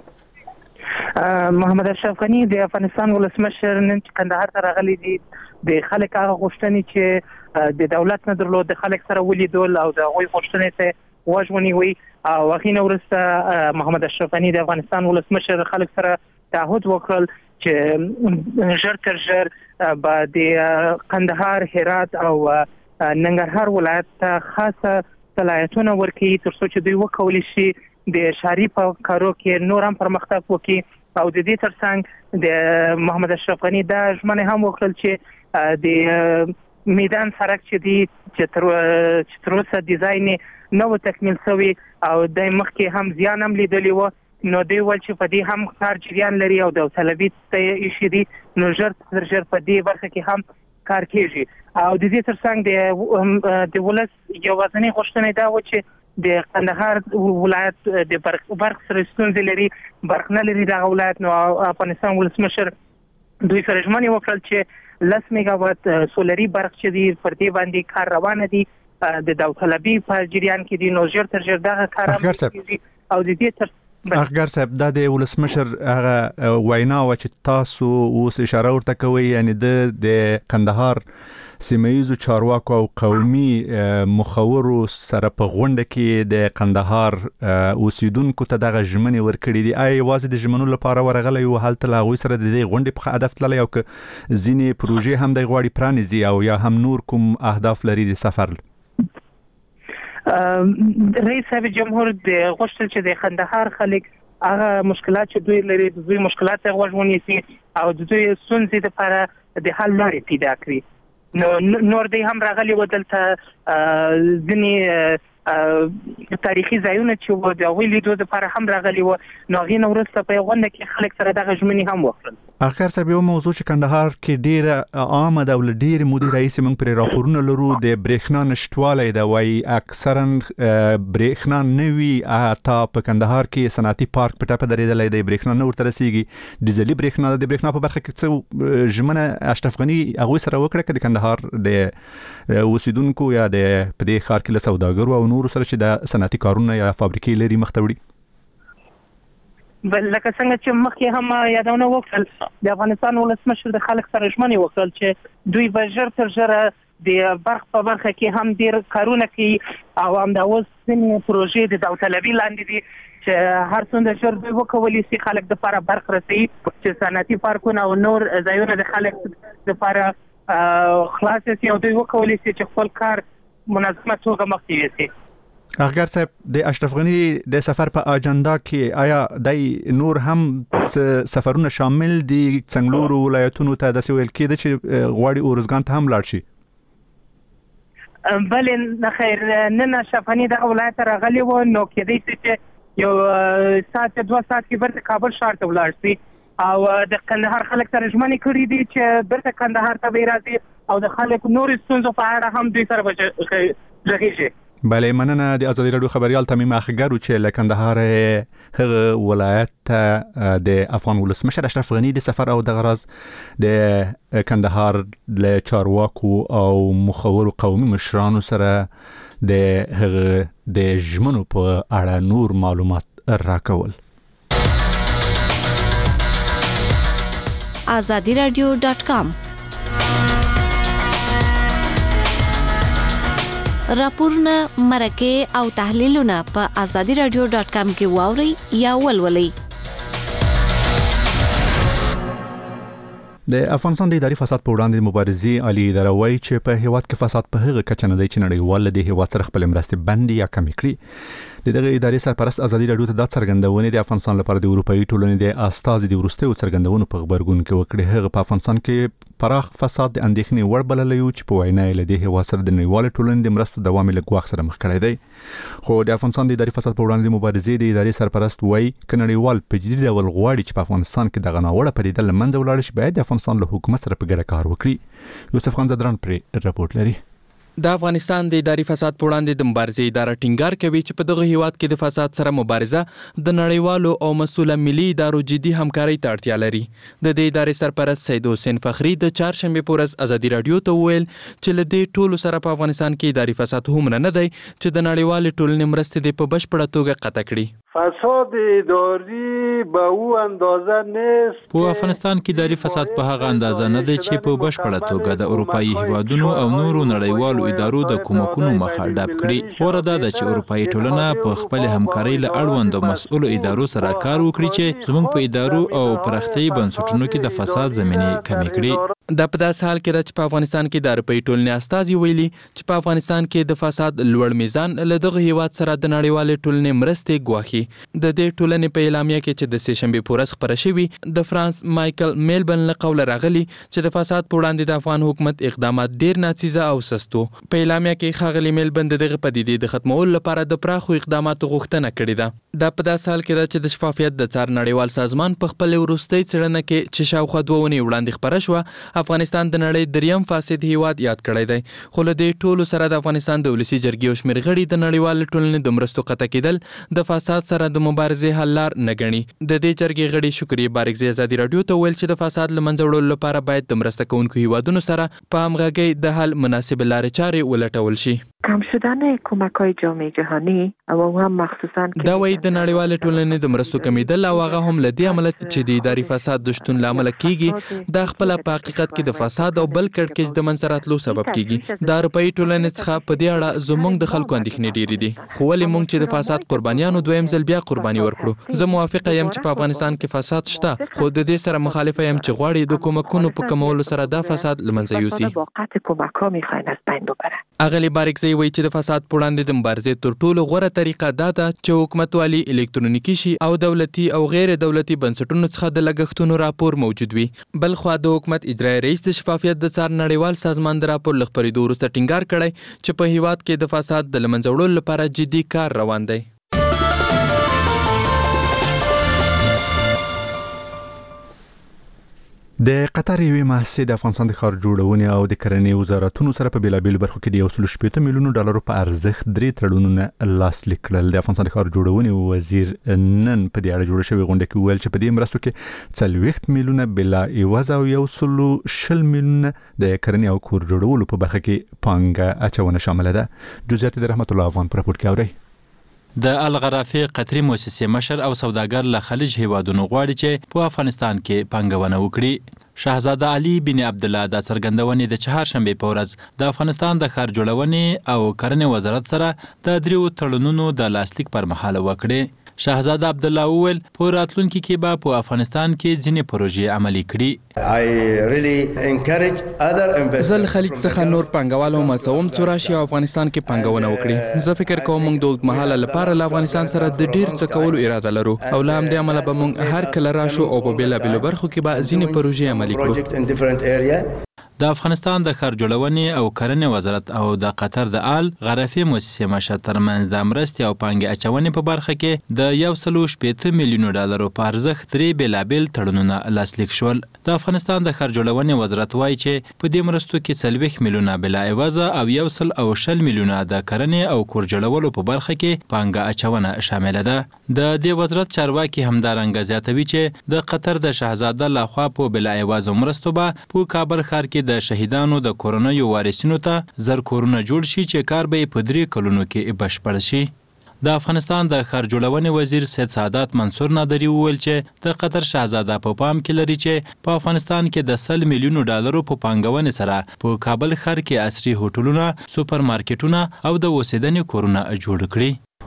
محمد اشرف غنی د افغانستان ولسمشر نن کندهار ته راغلی دی. د خلک هغه غوښتنې چې د دولت نه درلود د خلک سره ولیدل او د هغوی غوښتنې ته واژونی وي او هغې نه وروسته محمد اشرف غنی د افغانستان ولسمشر خلک سره تعهد وکړل چې ژر تر ژر به د کندهار، هرات او ننګرهار ولایت ته خاصه صلاحیتونه ورکړي ترڅو چې دوی وکولی شي د ښاري په کارو کې نور هم پرمختګ وکړي. او د دې ترڅنګ د محمد اشرف غنی دا ژمنه هم وکړل چې د میدان سړک چې دی چې تر اوسه ډیزاین نو تکمیل شوی او د مخکې هم زیان هم لیدلی و، نو دی ول چې په دې هم کار جریان لري او د طلبي ته شي دي نو ژر تر ژر په دې برخه کې هم کار کیږي. او د دې ترڅنګ د ولس یوازینی غوښتنه دا و چې د کندهار ولایت د برق سره ستونزې لري، برق نه لري دغه ولایت. نو افغانستان ولسمشر دوی سره ژمنه وکړل چې 10 میگاوات سولري برق چې دی پر دې باندې کار روان دي د داوطلبي په جریان کې دي، نو ژر تر ژر دغه کار کوي. او د دې تر اخګر صاحب دا د ولسمشر هغه وینا و چې تاسو اوس اشاره ورته کوي، یعنی د کندهار سیمه‌یزو چارواکو او قومي مخورو سره په غونډه کې د کندهار اوسیدونکو ته دغه ژمنې ورکړې دي. آیا یوازې د ژمنو لپاره ورغلی او هلته له هغوی سره د دې غونډې په هدف تللی او که ځینې پروژې هم د غواړي پرانیزي او یا هم نور کوم اهداف لري د سفر؟ رئیس صاحب جمهور د غوښتل چې د کندهار خلک هغه مشکلات چې دوی لري د دوی مشکلات ته غوږ ونیسي او د دوی ستونزې لپاره د حل لارې پیدا کړي. نور دی هم راغلی و دلته ځینې تاریخي ځایونه چې و د هغوی لیدو لپاره هم راغلی و، نو هغې نه وروسته په یوه غونډه کې خلک سره دغه ژمنې هم وکړل. اخر صاحب یو موضوع چې کندهار کې ډیره عامه ده او ډیرې مودې راهیسې موږ پرې راپورونه لرو د برېښنا نشتوالی ده. وایي اکثرا برېښنا نه وي، حتی په کندهار کې صنعتي پارک په ټپه درېدلی دی، برېښنا نه ورته رسیږي، ډیزلي برېښنا ده. د برېښنا په برخه کې څه ژمنه اشرف غني هغوی سره وکړه که د کندهار د اوسیدونکو یا د په دې ښار کې له سوداګرو او نورو سره چې د صنعتي کارونه یا فابریکې لري مخ ته وړي؟ بل لکه څنګه چې مخکې هم یادونه وکړل د افغانستان ولسمشر د خلک سره ژمنې وکړل چې دوی به ژر تر ژره د برق په برخه کې هم ډېر کارونه کوي او همدا اوس ځینې پروژې د داوطلبي لاندې دي چې هر څومره ژر دوی وکولی شي خلک دپاره برق رسوي چې صنعتي پارکونه او نور ځایونه د خلک دپاره خلاص شي او دوی وکولی شي چې خپل کار منظمه توګه مخکې یوسي. اخګر صاحب د اشرف غنی د سفر په اجنډا کې آیا دای نور هم سفرونه شامل دي څنګلورو ولایتونو ته داسې ویل کېده چې غواړي اورزګان ته هم لاړ شي؟ بلې نه خیر، نن اشرف غنی دغه ولایت ته راغلی و، نو کېدی شي چې یو ساعت 2 ساعت کې بیرته کابل ښار ته ولاړ شي او د کندهار خلک سره ژمنې کړي دي چې بیرته کندهار ته به راځي او د خلکو نورو ستونزو په اړه هم دوی سره به غږیږي. بله مننه. د ازادي رادیو خبريال تمیم اخګر چې له کندهار هغه ولایت ته د افغان ولسمشر اشرف غنی د سفر او د غرض د کندهار له چارواکو او مخور قومي مشرانو سره د هغه د ژمنو په اړه نور معلومات راکول. azadiradio.com راپورونه، مرکې او تحلیلونه په azadiradio.com کې واورئ یا ولولئ. د افغانستان د اداري فساد په وړاندې مبارزې عالی اداره وایي چې په هیواد کې فساد په هغه کچه نه دی چې نړیوال د هیواد سره خپل مرستې بندي یا کمې کړي. دغه ادارې سرپرست ازادي راډیو ته د څرګندونې د افغانستان لپاره د اروپאי ټولنې د استازي د ورستیو څرګندونو په خبرګون کې وکړي. هغه په افغانستان کې پراخ فساد د اندېښنې وړ بللی و چې په وینا یې له دې هیواد سره د نړیوال ټولنې د مرستو دوام له ګواښ سره مخ کړی دی. خو د افغانستان د اداري فساد په وړاندې د مبارزې د ادارې سرپرست وایي چې نړیوال په جدي ډول غواړي چې په افغانستان کې دغه ناوړه پدیده له منځه ولاړ شي، باید د افغانستان له حکومت سره په ګډه کار وکړي. یوسف خان زدران پرې رپورټ لري. د افغانستان د اداري فساد په وړاندې د مبارزې اداره ټینګار کوي چې په دغه هیواد کې د فساد سره مبارزه د نړیوالو او مسؤله ملي ادارو جدي همکارۍ ته اړتیا لري. د دې ادارې سرپرست سید حسین فخری د چهارشنبه په ورځ ازادي راډیو ته وویل چې له دې ټولو سره په افغانستان کې اداري فساد هم نه دی چې د نړیوال ټولنې مرستې د په بشپړه توګه قطع کړي. فساد اداری به او اندازه نیست. په افغانستان کې اداري فساد په هغه اندازه نه دی چې په بشپړه توګه د اروپאי هیوادونو او نورو نړیوالو ادارو د کومکونو مخه ډب کړي. غوره ده چې اروپאי ټولنه په خپل همکارۍ له اړوندو مسؤلو ادارو سره کار وکړي چې زموږ په ادارو او پراختیايي بنسټونو کې د فساد زمینې کمې کړي. دا په داسې حال کې ده چې په افغانستان کې د اروپאי ټولنې استازي ویلي چې په افغانستان کې د فساد لوړ میزان له دغه هیواد سره د نړیوال ټولنې مرستې ګواښي. د دې ټولنې په اعلامیه کې چې د سهشنبه په ورځ خپره شوې د فرانس مایکل میلبن له قوله راغلي چې د فساد په وړاندې د افغان حکومت اقدامات ډیر ناڅیزه او سستو. په اعلامیه کې ښاغلي میلبن دغه پدیدې د ختمولو لپاره د پراخو اقداماتو غوښتنه کړې ده. دا په داسې حال کې ده چې د شفافیت د څار نړیوال سازمان په خپل وروستۍ څېړنه کې چې شاوخوا 2 اونۍ وړاندې خپره شوه افغانستان د نړۍ دریم فاسد هیواد یاد کړی دی. خو له دې ټولو سره د افغانستان د ولسی جرګې او شمېر غړي د نړیوال ټولنې د مرستو قطع کېدل د فساد سره د مبارزې حل لار نه ګڼي. د دې جرګې غړي شکري بارکزي ازادي راډیو ته ویل چې د فساد له منځه وړلو لپاره باید د مرسته کوونکو هیوادونو سره په همغږۍ د حل مناسب لارې چارې ولټول شي. کم شدن کمک‌های جامعه جهانی او هم مخصوصا دا وایي د نړیوال ټولنې د مرستو کمیدل او هغه هم له دې عمله چې د اداري فساد د شتون لامل کیږي د خپل په حقیقت کې د فساد او بل کړکېچ د منځ راتلو سبب کیږي. د اروپאי ټولنې څخه په دې اړه زموږ د خلکو اندېښنې ډېرې دي. خو ولې موږ چې د فساد قربانیانو دویم ځل بیا قرباني ورکړو؟ زه موافقه یم چې په افغانستان کې فساد شته، خو د دې سره مخالفه یم چې غواړي د کومکونو په کمولو سره دا فساد له منځه یوسي. اغلی بارکزی وایي چې د فساد په وړاندې د مبارزې تر ټولو غوره طریقه دا ده چې حکومتوالي الکترونیکي شي او دولتي او غیر دولتي بنسټونو څخه د لګښتونو راپور موجود وي. بل خو د حکومت اجرایي رئیس د شفافیت د څار نړیوال سازمان د راپور له خپرېدو وروسته ټینګار کړی چې په هیواد کې د فساد د له منځه وړلو لپاره جدي کار روان دی. د قطر یوې مؤسسې د افغانستان د ښار جوړونې او د کرنې وزارتونو سره په بیلابیلو برخو کې د 1.8 میلیونو ډالرو په ارزښت 3 تړونونه لاسلیک کړل. د افغانستان د ښار جوړونې وزیر نن په دې اړه جوړه شوې غونډه کې ویل چې په دې مرستو کې 40 میلیونه بلا عوض او 120 میلیونه د کرنې او کور جوړولو په برخه کې پانګه اچونه شامل ده. جزئیات د رحمت الله افغان پر راپور کې اوري. د الغرافي قطري مؤسسې مشر او سوداګر له خلیج هیوادونو غواړي چې په افغانستان کې پانګونه وکړي. شاهزاده علي بن عبد الله د څرګندونې د چهارشنبه په ورځ د افغانستان د ښار جوړونې او کرنې وزارت سره د 3 تړونونو د لاسلیک پر مهال وکړي. شاهزاده عبد الله وویل په راتلونکي کې به په افغانستان کې ځینې پروژې عملي کړي. زه خلیج څخه نور پانګوال هم هڅوم چې راشي او افغانستان کې پانګونه وکړي. زه فکر کوم موږ د اوږدمهاله لپاره له افغانستان سره د ډیر څه کولو اراده لرو او له همدې امله به موږ هر کله راشو او په بیلابیلو برخو کې به ځینې پروژې عملي کړو. د افغانستان د ښار جوړونې او کرنې وزارت او د قطر د الغرافي مؤسسې مشر ترمنځ د مرستې او پانګې اچونې په برخه کې د 1.8 میلیونو ډالرو په ارزښت 3 بیلابیل تړونونه لاسلیک شول. د افغانستان د ښار جوړونې وزارت وایي چې په دې مرستو کې 40 میلیونه بلا عوض او 120 میلیونه د کرنې او کور جوړولو په برخه کې پانګه اچونه شامل ده. د دې وزارت چارواکي همدارنګه زیاتوي چې د قطر د شاهزاده لخوا په بلا عوض مرستو به په کابل ښار کې د شهیدانو د کورونیو وارثینو ته زر کورونه جوړ شي چې کار به په 3 کلونو کې بشپړ شي. د افغانستان د ښار جوړونې وزیر سید سعادت منصور نادری وویل چې د قطر شاهزاده په پام کې لري چې په افغانستان کې د 100 میلیونو ډالرو په پانګونې سره په کابل ښار کې عصري هوټلونه، سوپر مارکیټونه او د اوسېدنې کورونه جوړ کړي.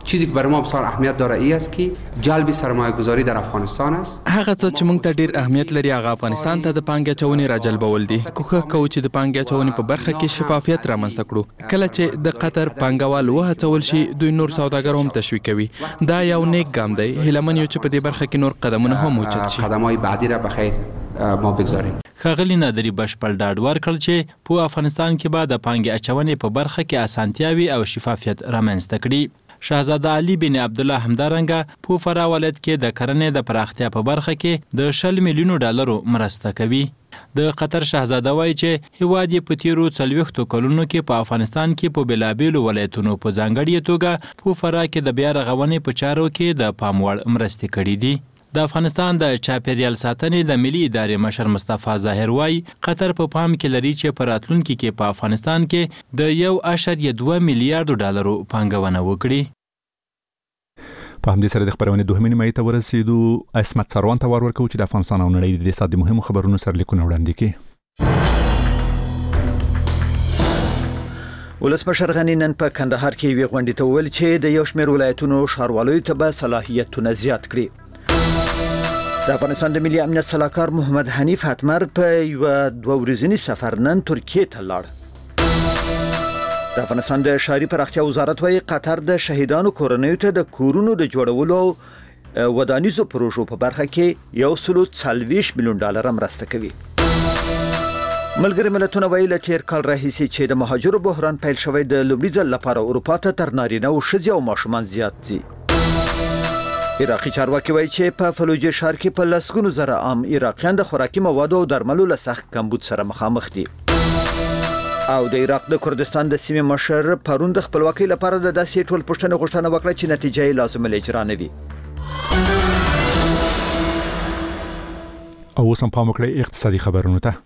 چیزی که برای ما بسیار اهمیت داره ای است که جلب سرمایه گذاری در افغانستان است. هغه څه چې موږ ته ډیر اهمیت لري هغه افغانستان ته د پانګې اچونې راجلبول دي. کوښښ کوو چې د پانګې اچونې په برخه کې شفافیت رامنځته کړو. کله چې د قطر پانګوال وهڅول شي دوی نور سوداګر هم تشویق کوي. دا یو نیک ګام دی. هیلمن یو چې په دې برخه کې نور قدمونه هم اوچت شي. قدم‌های بعدی را بخیر ما بگذاریم. ښاغلي نادري بشپړ ډاډ ورکړ چې په افغانستان کې به د پانګې اچونې په برخه کې اسانتیاوي او شفافیت رامنځته کړي. شاهزاده علي بن عبدالله همدارنګه په فراه ولایت کې د کرنې د پراختیا په برخه کې د 10 میلیونو ډالرو مرسته کوي. د قطر شاهزاده وایي چې هیواد یې په تیرو 40 کلونو کې په افغانستان کې په بېلابېلو ولایتونو په ځانګړې توګه په فراه کې د بیا رغونې په چارو کې د پام وړ مرستې کړې دي. د افغانستان د چاپیریال ساتنې د ملي ادارې مشر مصطفی ظاهر وایي قطر په پام کې لري چې په راتلونکي کې په افغانستان کې د 1.2 میلیارډ ډالرو پانګونه وکړي. په همدې سره د خبرونې دوهمې نیمایي ته ورسېدو. عصمت سروان ته ورکوو چې د افغانستان او نړۍ د دې ساعت د مهمو خبرونو سرلیکونه وړاندې کړي. ولسمشر غني نن په کندهار کې وی غونډې ته وویل چې د یو شمېر ولایتونو ښاروالۍ ته به صلاحیتونه زیات کړي. د افغانستان د ملي امنیت سلاکار محمد حنیف حتمر په یو 2 ورځنی سفر نن ترکیه ته لاړ. د افغانستان د ښاري پراختیا وزارت وايي قطر د شهیدانو کورنیو ته د کورونو د جوړولو ودانیزو پروژو په برخه کې 140 میلیون ډالر مرسته کوي. ملګری ملتونه ویل تیر کال راهیسې چې د مهاجرو بحران پیل شوی د لومړي ځل لپاره اروپا ته تر نارینه او ښځې او ماشومان زیات دي. عراقي چارواکي وایي چې په فلوجه ښار کې په لسګونو زره عام عراقیان د خوراکي موادو او درملو له سخت کمبود سره مخامخ دي. او د عراق د کردستان د سیمې مشر پرون د خپلواکۍ لپاره د داسې ټول پښتنه غوښتنه وکړه چې نتیجه یې لازم الاجرا نه وي. او سم پام وکړئ اقتصادي خبرونو ته.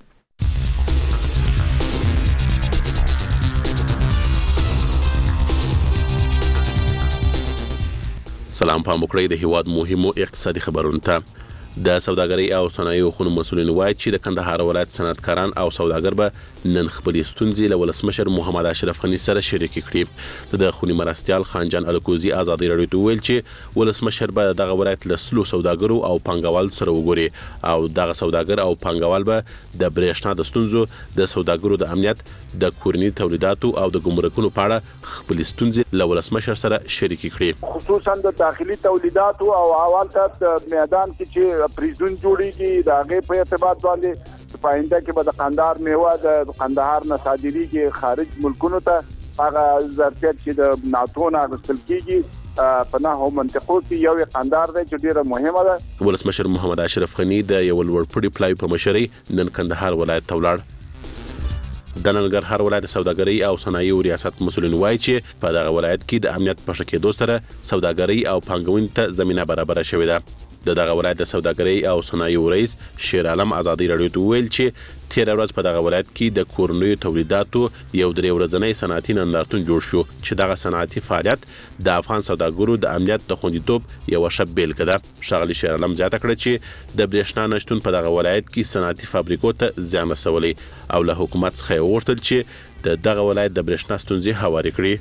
سلام پام وکړئ د هیواد مهمو اقتصادي خبرونو ته. د سوداګرۍ او صنایعو خونو مسؤلین وایي چې د کندهار ولایت صنعتکاران او سوداګر به نن خپلې ستونزې له ولسمشر محمد اشرف غني سره شریکې کړي. د خوني مرستیال خانجان الکوزي ازادي راډیو ته ویل چې ولسمشر به دغه ولایت له سلو سوداګرو او پانګوال سره وګوري او دغه سوداګر او پانګوال به د برېښنا د ستونزو د سوداګرو د امنیت د کورني تولیداتو او د ګمرکونو په اړه خپلې ستونزې له ولسمشر سره شریکې کړي. خصوصا د داخلي تولیداتو او اول ته میدان کې چې پریزون جوړیږي د هغه په ارتباط باندې پاینده کې به د قندهار میوه د قندهار نه صادریږي خارج ملکونو ته هغه ظرفیت چې د ناتو نه غوښتل کیږي په نهو منطقو کې یو قندهار دی چې ډیره مهمه ده. ولسمشر محمد اشرف غني د یو لوړپوړي پلای په مشرۍ نن کندهار ولایت ته ولاړ. د ننګرهار ولایت سوداګرۍ او صنایعو ریاست مسؤلین وایي چې په دغه ولایت کې د امنیت په ښه کېدو سره سوداګرۍ او پانګونې ته زمينه برابره شوې ده. دغه ولایت د سوداګرۍ او صنایعو رئیس شیر عالم ازادي راډیو ته ویل چې تیر ورځ په دغه ولایت کې د کورنیو تولیداتو یو 3 ورځنی صنعتي نندارتون جوړ شو چې دغه صنعتي فعالیت د افغان سوداګرو د امنیت د خوندیتوب یو ښه بیلګه ده. ښاغلي شیر عالم زیاته کړه چې د برېښنا نشتون په دغه ولایت کې صنعتي فابریکو ته زیان رسولی او له حکومت څخه وغوښتل چې دغه ولایت د برېښنا ستونزې هواري کړي.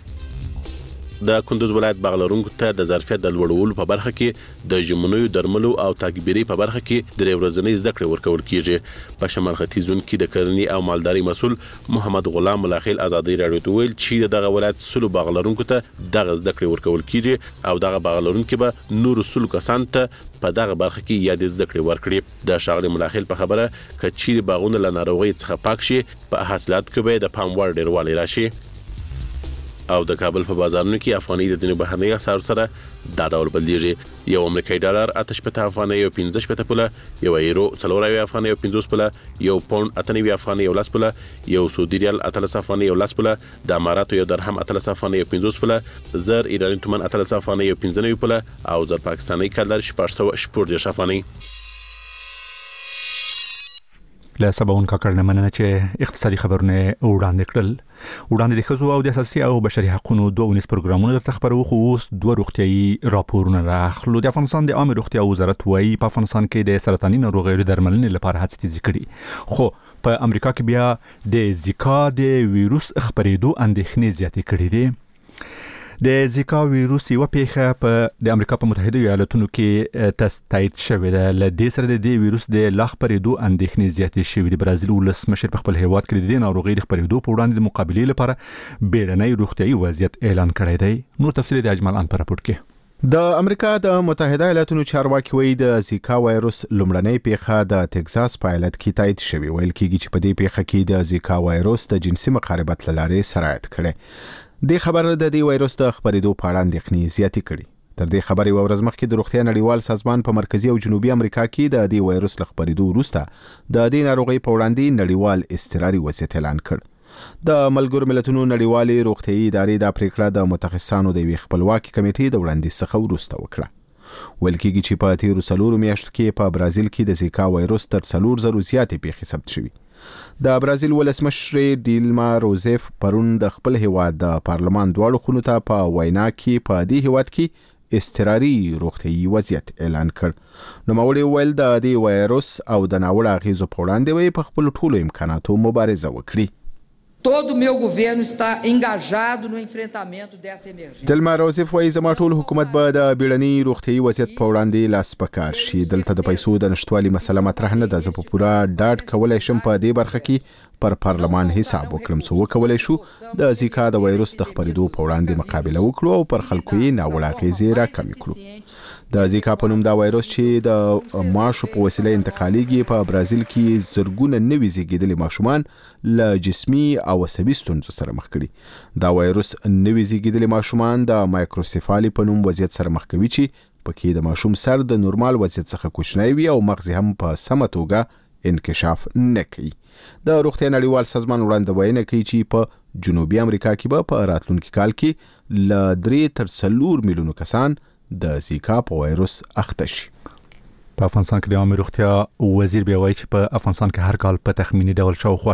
د کندوز ولایت باغلرونکو ته د ظرفیت د لوړولو په برخه کې د ژمنیو درملو او تاګبيري په برخه کې د ورځنۍ زده کړې ورکول کیږي. په شمال ختیځ زون کې د کرنې او مالداري مسول محمد غلام ملاخیل ازادي راډیو ته ویل چې دغه ولایت سلو باغلرونکو ته دغه زده کړې ورکول کیږي او دغه باغلرونکو به نور سلو کسان ته په دغه برخه کې یاد زده کړې ورکړي. د شاغلي ملاخیل په خبره کچې باغونه له ناروغي څخه پاک شي په حاصلات کې به د پام وړ ډیروالی راشي. او د کابل په بازارونو کې افغاني د ځینو بهرنۍ اسعارو سره دا ډول بدلیږي. یو امریکایي ډالر 8 افغاني او 15 پوله، یو یورو 4 افغاني او 50 پوله، یو پاوند 98 افغاني او 10 پوله، یو سعودي ریال 13 افغاني او 10 پوله، د اماراتو یو درهم 13 افغاني او 50 پوله، زر ایراني تومان 13 افغاني او 95 پوله او زر پاکستاني کالر 414 افغاني. له سباون کاکړ مننه چې اقتصادي خبرونه وړاندې کړل. وړاندې د ښځو او د اساسي او بشري حقوقو 2 پروګرامونه درته خبرو خو اوس 2 روغتيایي راپورونه راخلو. د افغانستان د عامه روغتیا وزارت وايي په افغانستان کې د سرطاني ناروغیو درملنې لپاره هڅې ذکرې، خو په امریکا کې بیا د زیکا د وایروس خپرېدو اندېښنې زیاتې کړې دي. د زیکا ویروس یو پیښه په د امریکا په متحده ایالاتونو کې تایید شوې ده. ل دې سره د دې ویروس د لا خپرېدو اندېښنې زیاتې شوې دي. برازیل ولسمشر په خپل هیواد کې د دې ناروغۍ د خپرېدو په وړاندې د مقابلې لپاره بیړنی روغتیايي وضعیت اعلان کړی دی. نور تفصیل د اجمل ان پر راپور کې. د امریکا د متحده ایالاتونو چارواکي وایي د زیکا وایروس لومړنۍ پیښه د ټکساس په ایالت کې تایید شوې. ویل کېږي چې په دې پیښه کې د زیکا وایروس د جنسي مقاربت لارې سرایت کړي. د خبر د دې وایروس د خپرېدو په اړه اندېښنې زیاتې کړي. تر دې خبرې ورځ مخکې د روغتیا نړیوال سازمان په مرکزی او جنوبي امریکا کې د دې وایروس له خپرېدو وروسته د دې ناروغۍ په وړاندې نړیوال اضطراري وضعیت اعلان کړ. د ملګرو ملتونو نړیوالې روغتیايي ادارې د پریکړه د متخصصانو د یوې خپلواکي کمیټې د وړاندیز څخه وروسته وکړه. ویل کېږي چې په تیرو 4 میاشتو کې په برازیل کې د زیکا وایروس تر 4,000 زیاتې پیښې ثبت شوي. د برازیل ولسمشر ډیلما روزیف پرون د خپل هیواد د پارلمان دواړو خونو ته په وینا کې په دې هیواد کې اضطراري روغتیايي وضعیت اعلان کړ. نوموړي ویل د دې وایروس او د ناوړه اغیزو په وړاندې په خپل ټولو امکاناتو مبارزه وکړي. Todo o meu governo está engajado no enfrentamento dessa emergência. دلما روزیف وایي زما ټول حکومت به د بیړني روغتیايي وضعیت په وړاندې لاس په کار شي. دلته د پیسو د نشټوالي مسله مطرح نه ده. زه په پوره ډاډ کولی شم په دې برخه کې پر پارلمان حساب وکړم څو وکولی شو د زیکا د وایروس د خپرېدو په وړاندې مقابله وکړو او پر خلکو یې ناوړه اغیزې راکمې کړو. د زیکا په نوم دا وایروس چې د ماشو په وسیله انتقالیږي په برازیل کې زرګونه نوي زیږیدلي ماشومان له جسمي او عصبي ستونزو سره مخ کړي. دا وایروس نوي زیږیدلي ماشومان د مایکروسیفالي په نوم وضعیت سره مخ کوي چې پکې د ماشوم سر د نورمال وضعیت څخه کوچنی وي او مغز هم په سمه توګه انکشاف نه کوي. د روغتیا نړیوال سازمان وړاندوینه کوي چې په جنوبي امریکا کې به په راتلونکي کال کې له 3 تر 4 میلیونو کسان د زیکا په وایروس اخته شي. په افغانستان کې د عامه روغتیا وزیر بیا وایي چې په افغانستان کې هر کال په تخمینی ډول شاوخوا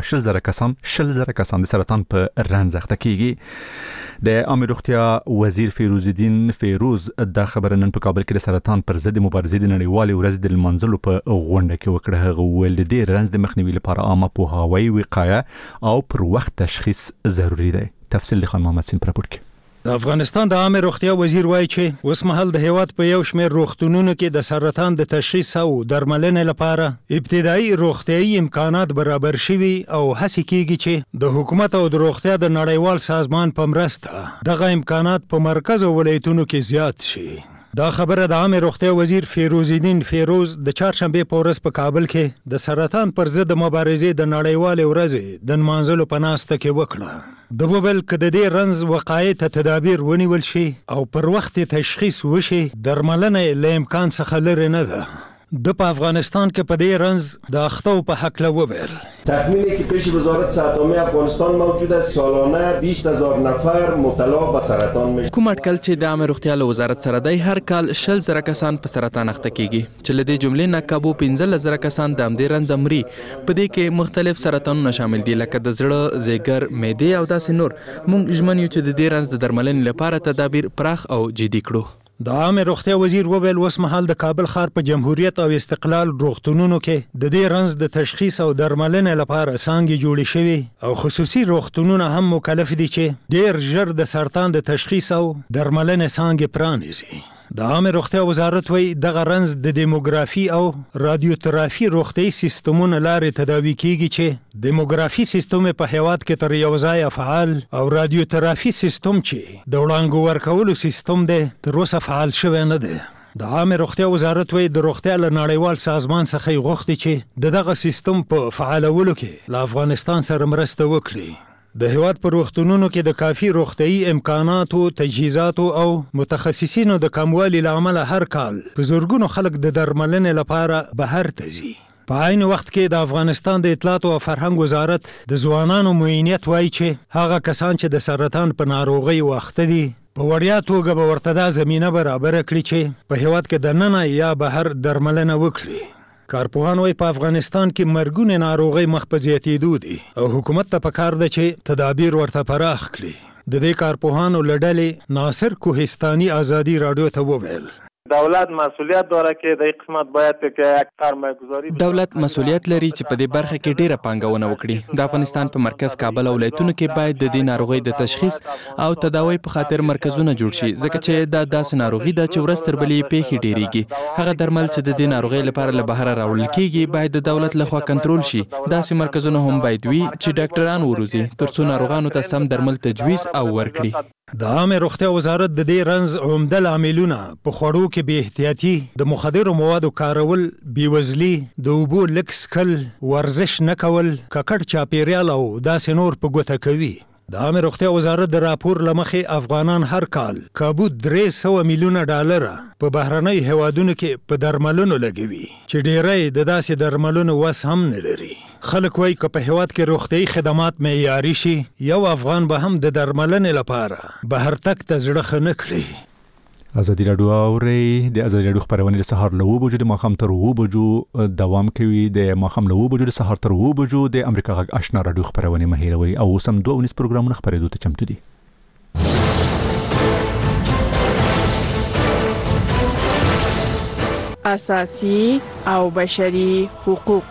10,000 کسان د سرطان په رنځ اخته کیږي. د عامه روغتیا وزیر فیروز الدین فیروز د خبر نن په کابل کې د سرطان پر ضد مبارزې د نړیوالې ورځ د لمانځلو په غونډه کې وکړه. هغه ویل د دې رنځ د مخنیوي لپاره عامه پوهاوی، وقایه او پر وخت تشخیص ضروری دی. تفصیل د خان محمد سین پر راپور کې. د افغانستان د عامه روغتیا وزیر وایي چې اوس مهال د هیواد په یو شمېر روغتونونو کې د سرطان د تشخیص او درملنې لپاره ابتدایي روغتیايي امکانات برابر شوي او هڅې کیږي چې د حکومت او د روغتیا د نړیوال سازمان په مرسته دغه امکانات په مرکز او ولایتونو کې زیات شي. دا خبره د عامه روغتیا وزیر فیروز الدین فیروز د چهارشنبه په ورځ په کابل کې د سرطان پر ضد مبارزې د نړیوالې ورځې د نمانځلو په ناسته کې وکړه. د وویل که د دې رنځ وقایې ته تدابیر ونیول شي او پر وخت تشخیص وشي درملنه له امکان څخه لرې نه ده. د په افغانستان کې په دې رنځ د اختو په حق له وویل تخمینی که پیش وزارت صحت عامه افغانستان موجود است سالانه 20,000 نفر مبتلا به سرطان میشه. کوم اټکل چې د عامه روغتیا له وزارت سره دی هر کال 10,000 کسان په سرطان اخته کیږي چې له دې جملې نه کابو 15,000 کسان د همدې رنځ مري. په دې کې مختلف سرطانونه شامل دي لکه د زړه، ځیګر، معدې او داسې نور. موږ ژمن یو چې د دې رنځ د درملنې لپاره تدابیر پراخ او جدي کړو. د عامه روغتیا وزیر وویل اوس مهال د کابل ښار په جمهوریت او استقلال روغتونونو کې د دې رنځ د تشخیص او درملنې لپاره څانګې جوړې شوي او خصوصي روغتونونه هم مکلف دي چې ډېر ژر د سرطان د تشخیص او درملنې څانګې پرانیزي. د عامه روغتیا وزارت وایي دغه رنځ د دیموګرافي او رادیوترافي روغتیايي سیستمونو لارې تداوي کیږي چې دیموګرافي سیستم په هیواد کې تر یو ځای فعال او رادیوترافي سیستم چې د وړانګو ورکولو سیستم دی تر اوسه فعال شوی نه دی. د عامه روغتیا وزارت وایي د روغتیا له نړیوال سازمان څخه یې غوښتي چې دغه سیستم په فعالولو کې له افغانستان سره مرسته وکړي. د هیواد په روغتونونو کې د کافي روغتیايي امکاناتو، تجهیزاتو او متخصصینو د کموالي له امله هر کال په زرګونو خلک د درملنې لپاره بهر ته ځي. په عین وخت کې د افغانستان د اطلاعات او فرهنګ وزارت د ځوانانو معاینت وایي چې هغه کسان چې د سرطان په ناروغۍ واخته دي په وړیا توګه به ورته دا زمینه برابره کړي چې په هیواد کې دننه یا بهر درملنه وکړي. کارپوهان وایي په افغانستان کې مرګونې ناروغۍ مخ په زیاتېدو دي او حکومت ته پکار ده چې تدابیر ورته پراخ کړي. د دې کارپوهانو له ډلې ناصر کوهستاني ازادي راډیو ته وویل دولت مسئولیت داره که در قسمت باید که یک سرمایه‌گذاری دولت مسئولیت لري چې په دې برخه کې ډیره پانګونه وکړي. د افغانستان په مرکز کابل او ولایتونو کې باید د دې ناروغۍ د تشخیص او تداوی په خاطر مرکزونه جوړ شي، ځکه چې دا داسې ناروغي ده چې ورځ تر بلې پیښې ډیریږي. هغه درمل چې د دې ناروغۍ لپاره له بهر راوړل کیږي باید د دولت لخوا کنټرول شي. داسې مرکزونه هم باید وي چې ډاکټران وروزي ترڅو ناروغانو ته سم درمل تجویز او ورکړي. د عامه روغتیا وزارت د دې رنځ عمده لاملونه په خوړو کې بې احتیاطي، د مخدرو موادو کارول، بېوزلي، د اوبو لږ څښل، ورزش نه کول، ککړ چاپیریال او داسې نور په ګوته کوي. د عامه روغتیا وزارت د راپور له مخې افغانان هر کال کابو 300 میلیونه ډالر په بهرنۍ هیوادونو کې په درملونو لګوي چې ډیری د داسې درملونو وس هم نه لري. خلک وایي که په هیواد کې روغتیايي خدمات معیاري شي، یو افغان به هم د درملنې لپاره بهر تګ ته زړه ښه نه کړي. ازادي راډیو اوري د ازادي راډیو خبرونه د سهار له 9 بجو د ماښام تر 9 بجو دوام کوي. د ماښام له 9 بجو د سهار تر 9 بجو د امریکا غږ آشنا راډیو خبرونه مهیروي او سم 2 پروګرامونه خبرېدو ته چمتو دي. اساسي او بشري حقوق.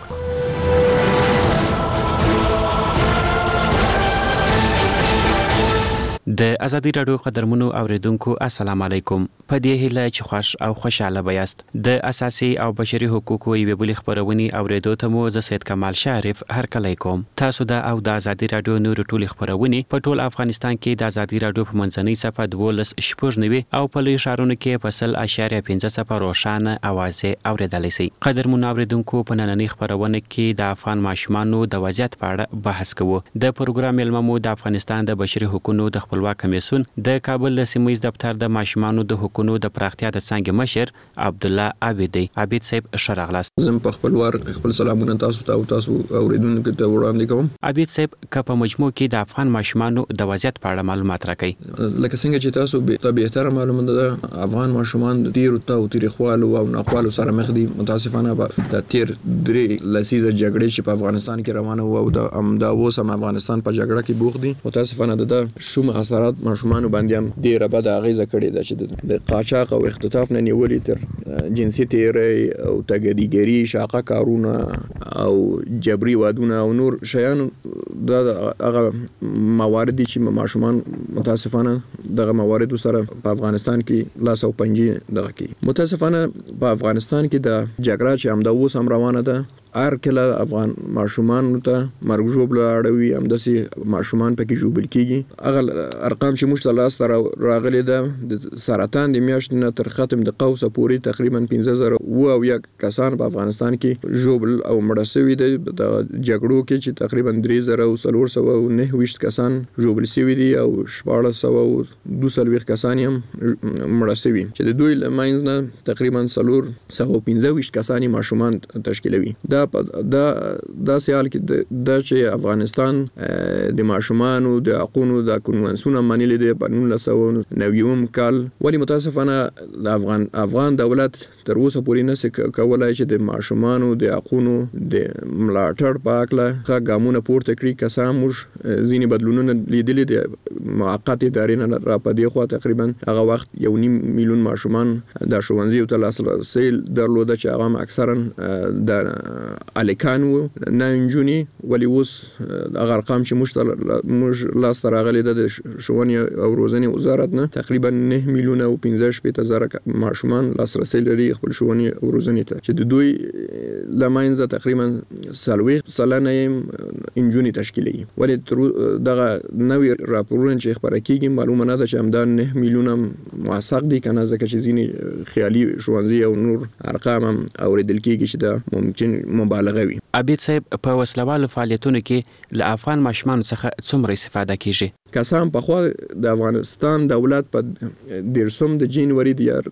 د ازادي راډیو قدرمنو اوریدونکو السلام علیکم. په دې هیله چې خوش او خوشاله بیاست. د اساسي او بشري حقوقو یوې بلې خبرونې اوریدو ته مو زه سید کمال شریف هرکلی کوم. تاسو د او د ازادي راډیو نور ټولې خبرونې په ټول افغانستان کې د ازادي راډیو په منځنۍ صفحه 12.90 او په لوی ښارونو کې په 0.5 روښانه اوازې اوریدلی شئ. قدرمنو اوریدونکو په نننۍ خبرونه کې د افغان ماشومانو د وضعیت په اړه بحث کوو. د پروګرام مېلمه مو د افغانستان د بشري حقوقو د خپلواک کمیسیون د کابل د سیمه ییز دفتر د ماشومانو د حقوقو د پراختیا د څنګه مشر عبد الله عابدی. عابد صاحب شرغلاس. زم په خپل وار خپل سلامونه تاسو ته او تاسو اوریدونکو ته وړاندې کوم. عابد صاحب که په مجموع کې د افغان ماشومانو د وضعیت په اړه معلومات راکړئ. لکه څنګه چې تاسو به تر معلومه ده افغان ماشومان د ډیرو تاوتریخوالو او ناخوالو سره مخ دي. متاسفانه د تیر درې لسیزه جګړې چې په افغانستان کې روانه و او د اوس هم افغانستان په جګړه کې بوخ دي. متاسفانه د شوم اثرات ماشومان باندې هم ډیره بد اغیزه کړې ده چې د قاچاق او اختطاف نه نیولې تر جنسي تیری او تګدیګری، شاقه کارونه او جبري وادونه او نور شیان دا هغه موارد چې ماشومان متاسفانه دغه موارد سره په افغانستان کې لاس او پنجې دغه کې. متاسفانه په افغانستان کې د جګړه چې هم د اوس هم روانه ده هر کله افغان ماشومان ته مرګ ژوبله اړوي، همداسې ماشومان پکې ژوبل کېږي. هغه ارقام چې موږ ته لاس راغلي ده د سرطان د میاشتې نه تر ختم د قوسه پورې تقریبا 15,000 کسان په افغانستان کې ژوبل او مړه شوي دي. د جګړو کې چې تقریبا 3,429 کسان ژوبل شوي دي او 1,622 کسان هم مړه شوي چې د دوی له منځ نه تقریبا 415 کسان ماشومان تشکیلوي. دا سیال کې د چې افغانستان د ماشومانو د حقوقو د کنوانسیون منلې دی په 1990 کال. ولی متاسفانه د افغان دولت تر اوسه پورې نشي کولای چې د ماشومانو د حقوقو د ملاتړ په اړه ښه ګامونه پورته کړي. که څه موږ ځینې بدلونونه لیدلي دي موقت ادارې نه را پدې خو تقریبا هغه وخت 1.5 میلیون ماشومان د ښوونځیو ته لاسرسی درلوده چې هغه اکثرا د الکان و نه انجونی. ولی اوس هغه ارقام چې موږ لاس ته راغلي د ښوونې او روزنې وزارت نه تقریبا 9 میلیونه او 15,000 ماشومان لاسرسی لري خپل ښوونې او روزنې ته چې د دوی لمنځه تقریبا 40% انجونی تشکیلوي. ولی دغه نوې راپورونه چې خبره کیږي معلومه نه ده چې همدا 9 میلیونه موثق دي کنه، ځکه چې ځینې خیالي ښوونځي او نور ارقام هم اوریدل کیږي چې دا ممکن مبالغه وي. عابد صاحب په وسلوالو فعالیتونو کې له افغان ماشومانو څخه څومره استفاده کیږي؟ کسان په خو د افغانستان دولت په 10 د جنوري د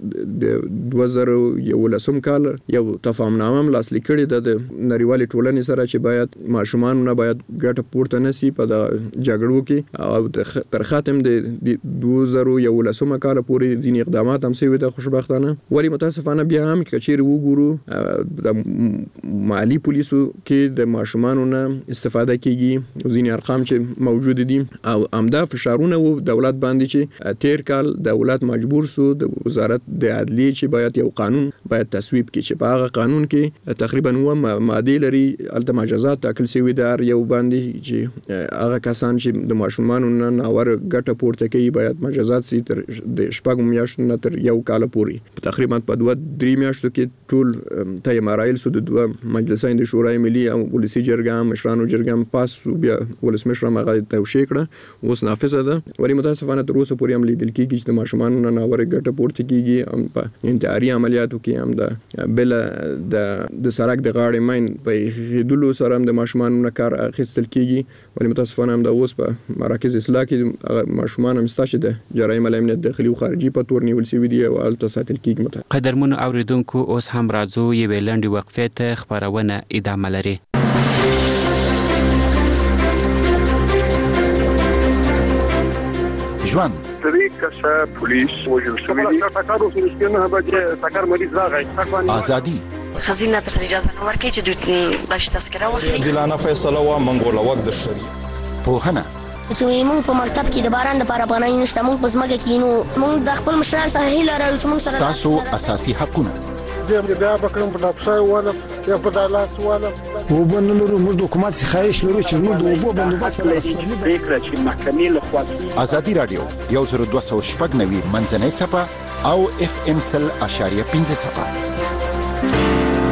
2011 کال یو تفاهمنامه لاسلیک کړې ده د نړیوالې ټولنې سره چې باید ماشومان نه باید ګټه پورته نشي په د جګړو کې او تر ختم د 2011 کال پورې ځینې اقدامات هم شوي ده خوشبختانه. ولی متاسفانه بیا هم کچېر وګورو د مالی پولیسو کې د ماشومانو نه استفاده کیږي. ځینې ارقام چې موجود دي او همدا فشارونه و دولت باندې چې تیر کال دولت مجبور سو د وزارت د عدلیه چې باید یو قانون باید تصویب کړي چې په هغه قانون کې تقریبا و ماده لري الته مجازات ټاکل شوی دار یو باندې چې هغه کسان چې د ماشومانو نه ناور ګټه پورته کوي باید مجازات سي تر د شپږ میاشتو نه تر یو کال پورې تقریبا په 2-3 میاشتو کې ټول ته مراحل سو د دوه مجلسین د شورای ملي او ولسی جرګه مشرانو جرګه پاس بیا ولسمشر هغه توشیح کړه اوس نافذه ده ولی متاسفانه تر اوسه پورې هم لیدل کېږي چې د ماشومانو نه ناوړه ګټه پورته کېږي هم په انتحاري عملیاتو کې هم د بل د سړک د غاړې ماین په هدلو سره هم د ماشومانو نه کار اخیستل کېږي ولی متاسفانه هم د اوس په مراکز اصلاح کې ماشومان هم ستا چې د جرایم امنیت داخلي او خارجي په تور نیول شوي دي او هلته ساتل کېږي. قدرمنو اوریدونکو اوس هم راځو یوې لنډې وقفې ته خپرونه ادامه لري. ژوند درې کسه پولیس وژل شوي دي ټاکر اوس نه به ټاکر مریض راغی ازادي خزینه تر اجازه نه ورکړي چې دوی باش تذکره واخلي عادلانه فیصله و منګول وخت د شری پوهنه چې موږ په مکتب کې د باران د لپاره پناه نشته موږ په ځمکه کې نو موږ د خپل مشران سره هیله لرو چې موږ سره تاسو اساسي حقونه زه بیا بکرم په لپسای واله یا په دالاس واله وبنلو موږ د حکومت څخه خواهش لرو چې موږ د اوبو بندوبست پریکړه چې محکمې له خوا ازادي رادیو 1290 منځنۍ څپه او اف ام 0.5 څپه.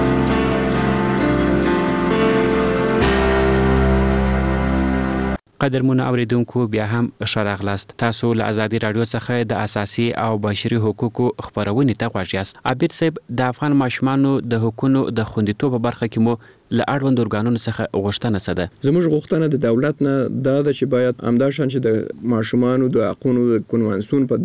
قدرمنو اوریدونکو بیا هم ښه راغلاست. تاسو له ازادي رادیو څخه د اساسي او بشري حقوقو خبرونه ته غواړئ یاست. عابد صاحب د افغان ماشومانو د حقوقو د خوندیتوب په برخه کې مو له اړوند ارګانونو څخه غوښتنه څه ده؟ زموږ غوښتنه د دولت نه دا ده چې باید همدا شان چې د ماشومانو د حقوقو د کنوانسیون په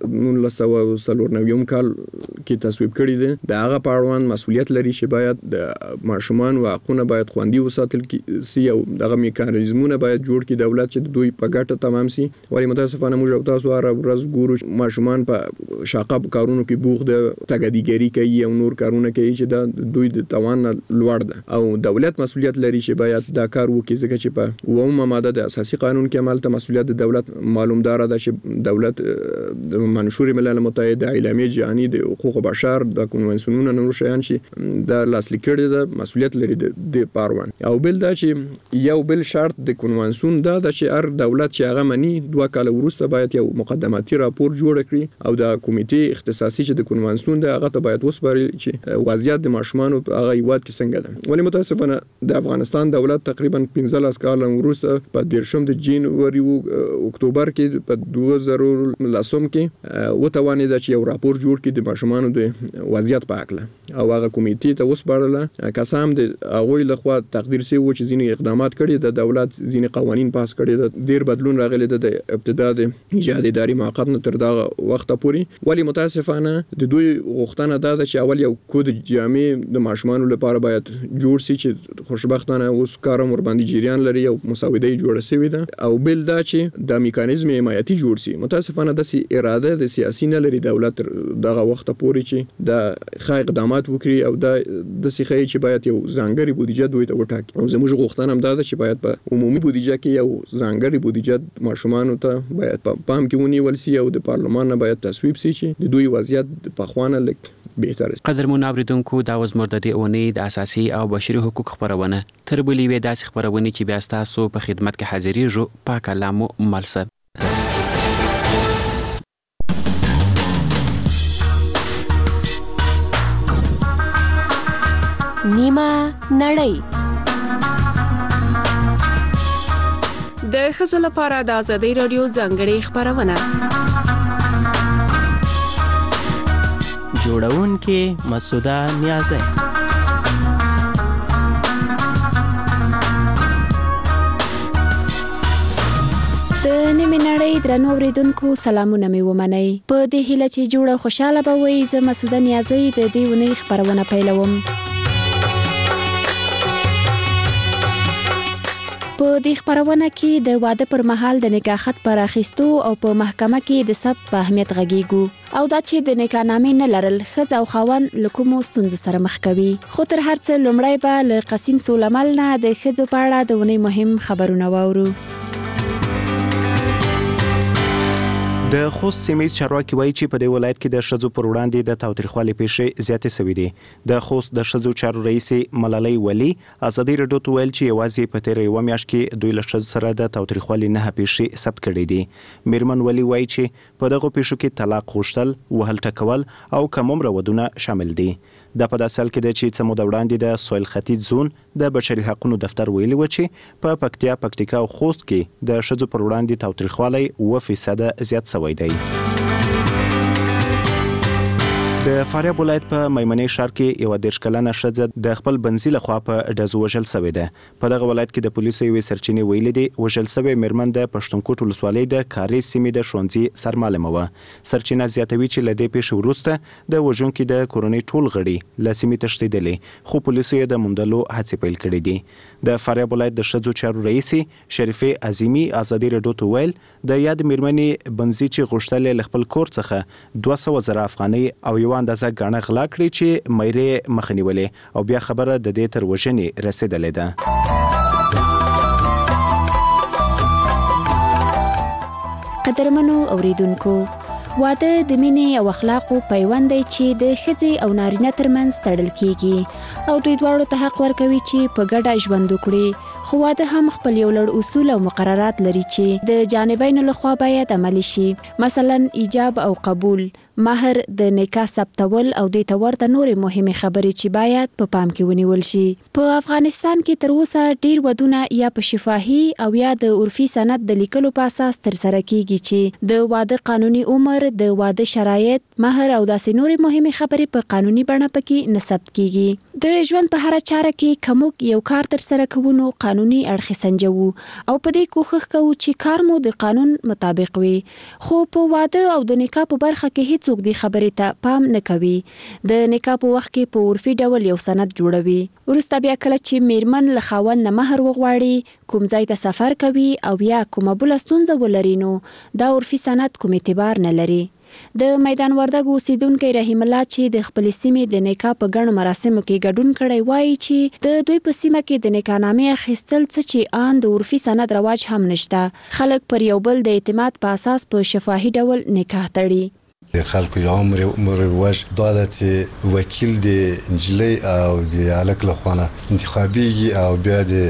1994 کال کې تصویب کړی دی د هغه په اړوند مسؤلیت لري چې باید د ماشومانو حقوقونه باید خوندي وساتل سي او دغه میکانیزمونه باید جوړ کړي دولت چې دوی په ګټه تمام سي. ولی متاسفانه موږ تاسو هر ورځ ګورو ماشومان په شاقه کارونو کې بوخ د تګدیګری کوي او نور کارونه کوي چې د دوی د توان لوړ ده او دولت مسؤلیت لري چې باید دا کار وکړي ځکه چې په اومه ماده د اساسي قانون کې عمل ته مسؤلیت د دولت معلومدار ده چې دولت د منشور ملل متحد د اعلامیه جهانی د حقوق بشر د کنوانسیونونو نور شیان چې د لاسلیک کړي د مسؤلیت لري د پاروان او بل دا چې یو بل شرط د کنوانسیون دا د چې هر دولت چې هغه مني 2 کال وروسته باید یو مقدماتي راپور جوړ کړي او د کمیټې اختصاصي چې د کنوانسیون د هغه ته باید وسپاري چې وضعیت د ماشومانو په هغه هیواد کې څنګه ده. ولی متاسفانه د افغانستان دولت تقریبا 15 کال وروسته په 10 د جنوري او اکتوبر کې په 2010 کې وتوانید چې یو راپور جوړ کړي د ماشومانو د وضعیت په اړه او هغه کمیټې ته وسپارله قسم د هغه لخوا تقدیر سي و چې ځینې اقدامات کړي د دولت ځینې قوانين پاس کړي د ډیر بدلون راغلی د ابتدا د ایجاد اداري موقت نه تر دغه وخت پورې. ولی متاسفانه د دوی غوښتنه ده چې اول یو کود جامع د ماشومانو لپاره باید جوړ سي چې خوشبختانه اوس کارم ور باندې جریان لري او مساوده جوړه شوې ده او بل دا چې د میکانیزم حمایتي جوړ سي. متاسفانه د اراده د سیاسي نه لري دولت دغه وخت پورې چې د ښه اقدامات وکړي او د سیخي چې باید یو ځانګړي بودیجه دوی ته وټاکي او زموږ غوښتنه هم دا ده چې باید په عمومي بودیجه کې یو ځانګړي بودیجه ماشومانو ته باید په پام کې ونیول سي او د پارلمان نه باید تصویب سي چې د دوی وضعیت په خوانه لک بهتر است. قدرمن اوریدونکو دا وز مرددي اونۍ د اساسي او بشري حقوق خبرونه تر بلې وې داسې خبرونه چې بیا تاسو په خدمت کې حاضرېږو پاک کلامو ملسه. نیمه نړۍ د ښځو لپاره د ازادي رادیو ځانګړې خبرونه جوړونکې مسعوده نیازی. د نیمه نړۍ درنو اوریدونکو سلامونه مې ومنئ. په دې هیله چې جوړه خوشاله به وئ زه مسعوده نیازی د دې ونې خبرونه پیلوم. په دې خبرونه کې د واده پر مهال د نکاح خط پر اخیستو او په محکمه کې د ثبت په اهمیت غږیږو او دا چې د نکاح نامې نه لرل ښځه او خاوند له کومو ستونزو سره مخ کوي. خو تر هر څه لومړی به له قسیم سولمل نه د ښځو په اړه د ونې مهم خبرونه واورو. د خوست سیمې چارواکي وایي چې په دې ولایت کې د ښځو پر وړاندې د تاوتریخوالي پیښې زیاتې شوې دي. د خوست د ښځو چارو رئیس ملالۍ ولی ازادي راډیو ته ویل چې یوازې په تېره یوه میاشت کې دوی له ښځو سره د تاوتریخوالي 9 پیښې ثبت کړي دي. میرمن ولی وایي چې په دغو پیښو کې طلاق غوښتل، وهل ټکول او کم عمره ودونه شامل دي. دا په داسې حال کې ده چې څه موده وړاندې د سویل ختیځ زون د بشري حقوقو دفتر ویلي و چې په پکتیا، پکتیکا او خوست کې د ښځو پر وړاندې تاوتریخوالی 2% زیات شوی دی. د فاریاب ولایت په میمنې ښار کې یوه 30 کلنه ښځه د خپل بنځي لخوا په ډزو وژل شوې ده. په دغه ولایت کې د پولیسو یوې سرچینې ویلي دي وژل شوې میرمن د پښتونکوټ ولسوالۍ د کارې سیمې د ښوونځي سرمعلمه وه. سرچینه زیاتوي چې له دې پیښې وروسته د وژونکي د کورنۍ ټول غړي له سیمې تښتېدلي، خو پولیسو یې د موندلو هڅې پیل کړې دي. د فاریاب ولایت د ښځو چارو رئیسې شریفې عظیمي ازادي راډیو ته ویل د یاد میرمنې بنځي چې غوښتل له خپل کور څخه 200,000 افغانۍ او یو اندازه غاڼه غلا کړې چې مېرې مخه نیولې او بیا خبره د دې تر وژنې رسېدلې ده. قدرمنو اوریدونکو، واده د مینې او اخلاقو پیوند دی چې د ښځې او نارینه ترمنځ تړل کیږي او دوی دواړو ته حق ورکوي چې په ګډه ژوند وکړي. خو واده هم خپل یو لړ اصول او مقررات لري چې د جانبینو لخوا باید عملي شي. مثلا ایجاب او قبول، مهر، د نکاح ثبتول او د تورته نورې مهمه خبرې چې باید په پام کې ونیول شي. په افغانستان کې تر اوسه ډیر ودونه یا په شفاهي او یا د عرفي سند د لیکلو په اساس تر سره کیږي چې د واده قانوني عمر، د واده شرایط، مهر او داسې نورې مهمه خبرې په قانوني بڼه پکې نه ثبت کیږي. د ژوند په هر چاره کې کوم یو کار تر سره کوو قانوني اړخ سنجوو او په دې کوښښ کوو چې کار مو د قانون مطابق وي. خو په واده او د نکاح په برخه کې هیڅوک دې خبرې ته پام نه کوي. د نکاح په وخت کې په عرفي ډول یو سند جوړوي، وروسته بیا کله چې میرمن له خاوند نه مهر وغواړي، کوم ځای ته سفر کوي او یا کومه بله ستونزه ولري، نو دا عرفي سند کوم اعتبار نه لري. د میدان وردګ اوسیدونکی رحیم الله چې د خپل سیمې د نکاح په ګڼو مراسمو کې ګډون کړی وایي چې د دوی په سیمه کې د نکاح نامې اخیستل څه چې آن د عرفي سند رواج هم نشته. خلک پر یو بل د اعتماد په اساس په شفاهي ډول نکاح تړي. خلکو یو عمر رواج دا ده چې وکیل د نجلۍ او د هلک لخوا نه انتخابیږي او بیا د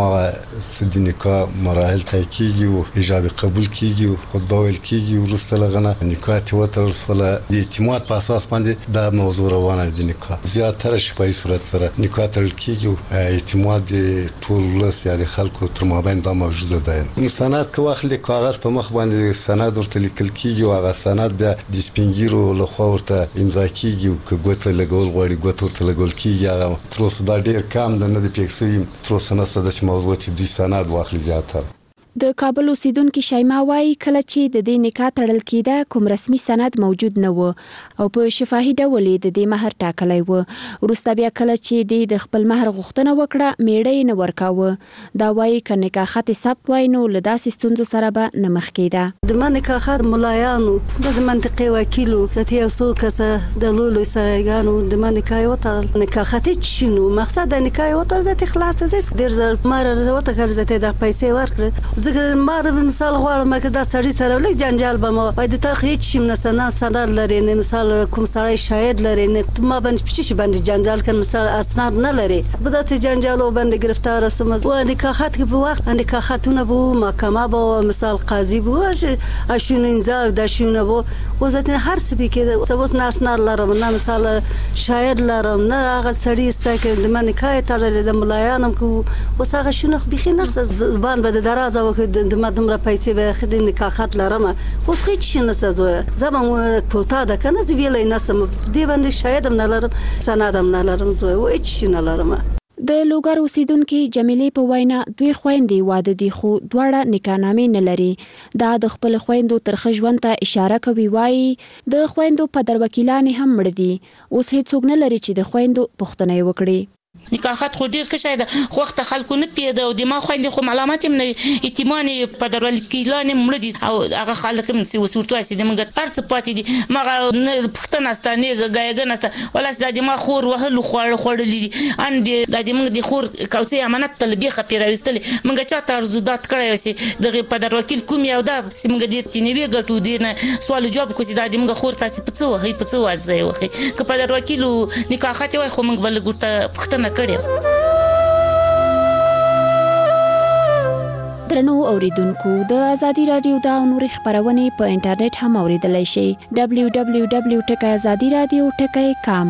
هماغه د نکاح مراحل طی کیږي او ایجاب قبول کیږي او خطبه ویل کیږي. وروسته له هغه نه نکاح ته وتړل شوله. د اعتماد په اساس باندې دا موضوع روانه د نکاح زیاتره شفاهي صورت سره نکاح تړل کیږي او اعتماد د ټول ولس یا د خلکو تر مابین دا موجوده ده. سند که واخلي کاغذ په مخ باندې سند ورته لیکل کیږي او هغه سند بیا د سپینګیرو لخوا ورته امضا کیږي او که ګوته لګول غواړي ګوته ورته لګول کیږي. هغه تر اوسه دا ډېر کم ده، نه د پېښ شوي تر اوسه نشته داسې موضوع چې دوی سند واخلي زیاتره. د کابل اوسیدونکي شیما وایي کله چې د دې نکاح تړل کېده کوم رسمي سند موجود نه و او په شفاهي ډول د دې مهر ټاکلی و. وروسته بیا کله چې د خپل مهر غوښتنه وکړه میړه یې نه ورکاوه. دا وایي که نکاح خط ثبت وای نو له داسې ستونزو سره به نه مخ کېده. د ما نکاح خط ملایانو د منطقې وکیلو ذاتي یو څو کسه د لولو سرایګانو د ما نکاح وتړل. نکاح خط شنو مقصد د نکاح وتړل ذاتي خلاص زیس ډېر زر مار وتړل ذاتي د پیسې ورکړه. زه مار مثال غواړم که دا سړی سره لږ جنجال به ما وای د تا هیڅ شي نه سند لري نه مثال کوم سړی شاهد لري نه ما باندې پچې باندې جنجال کوي مثال اسناد نه لري به داسې جنجال او باندې گرفتار سم و نکاح خط په وخت نکاح خطونه به محکمه به مثال قاضي به اشون انذار د شونه به وزته هر څه کې اوس نه اسناد لرم نه مثال شاهد لرم نه هغه سړی ستکه د من نکاح تړل د ملایانم کو اوس هغه شونه بخي نه زبان به درازه وکړ د مدمره پیسې به خدای نکاح خط لرم اوس هیڅ شي نه سزوي زبم کوتا ده کنه زه ویلې نسم دی باندې شاهد هم نه لرم سند هم نه لرم زه هیڅ شي نه لرم. د لوګر اوسیدونکو جمیلې په وینا دوی خويندې واده دي خو دواړه نکاح نامې نه لري. دا د خپل خويندو ترخه ژوند ته اشاره کوي. وایي د خويندو په در وکیلان هم مړ دي. اوس هیڅوک نه لري چې د خويندو پوښتنه وکړي. نکاحات خو ډیر ښه شی ده خو وخت خلکو نه پیدا او د ما خويندې خو معلومات هم نه ایتمانې په درول کېلان مړ دي او هغه خلک هم چې وسورتو اسې د موږ ارڅ پاتې دي مغه پښتنه ستانه غایګن است ولاس د ما خور وهلو خوړلې دي ان د موږ د خور کوسي امانت طلبي خپيراوستل موږ چا ترزودات کړی وسی دغه په در وکیل کوم یو دا سیمګ دي تنوي غټو دي نه سوال جواب کوسي د موږ خور تاسو په څو هي په څو ځای وخی که په در وکیل نکاحات وای خو موږ بل ګټه پښتنه درنو اوریدونکو د ازادي رادیو د نوري خبرونه په انټرنیټ هم اوریدلای شئ www.azadiradio.com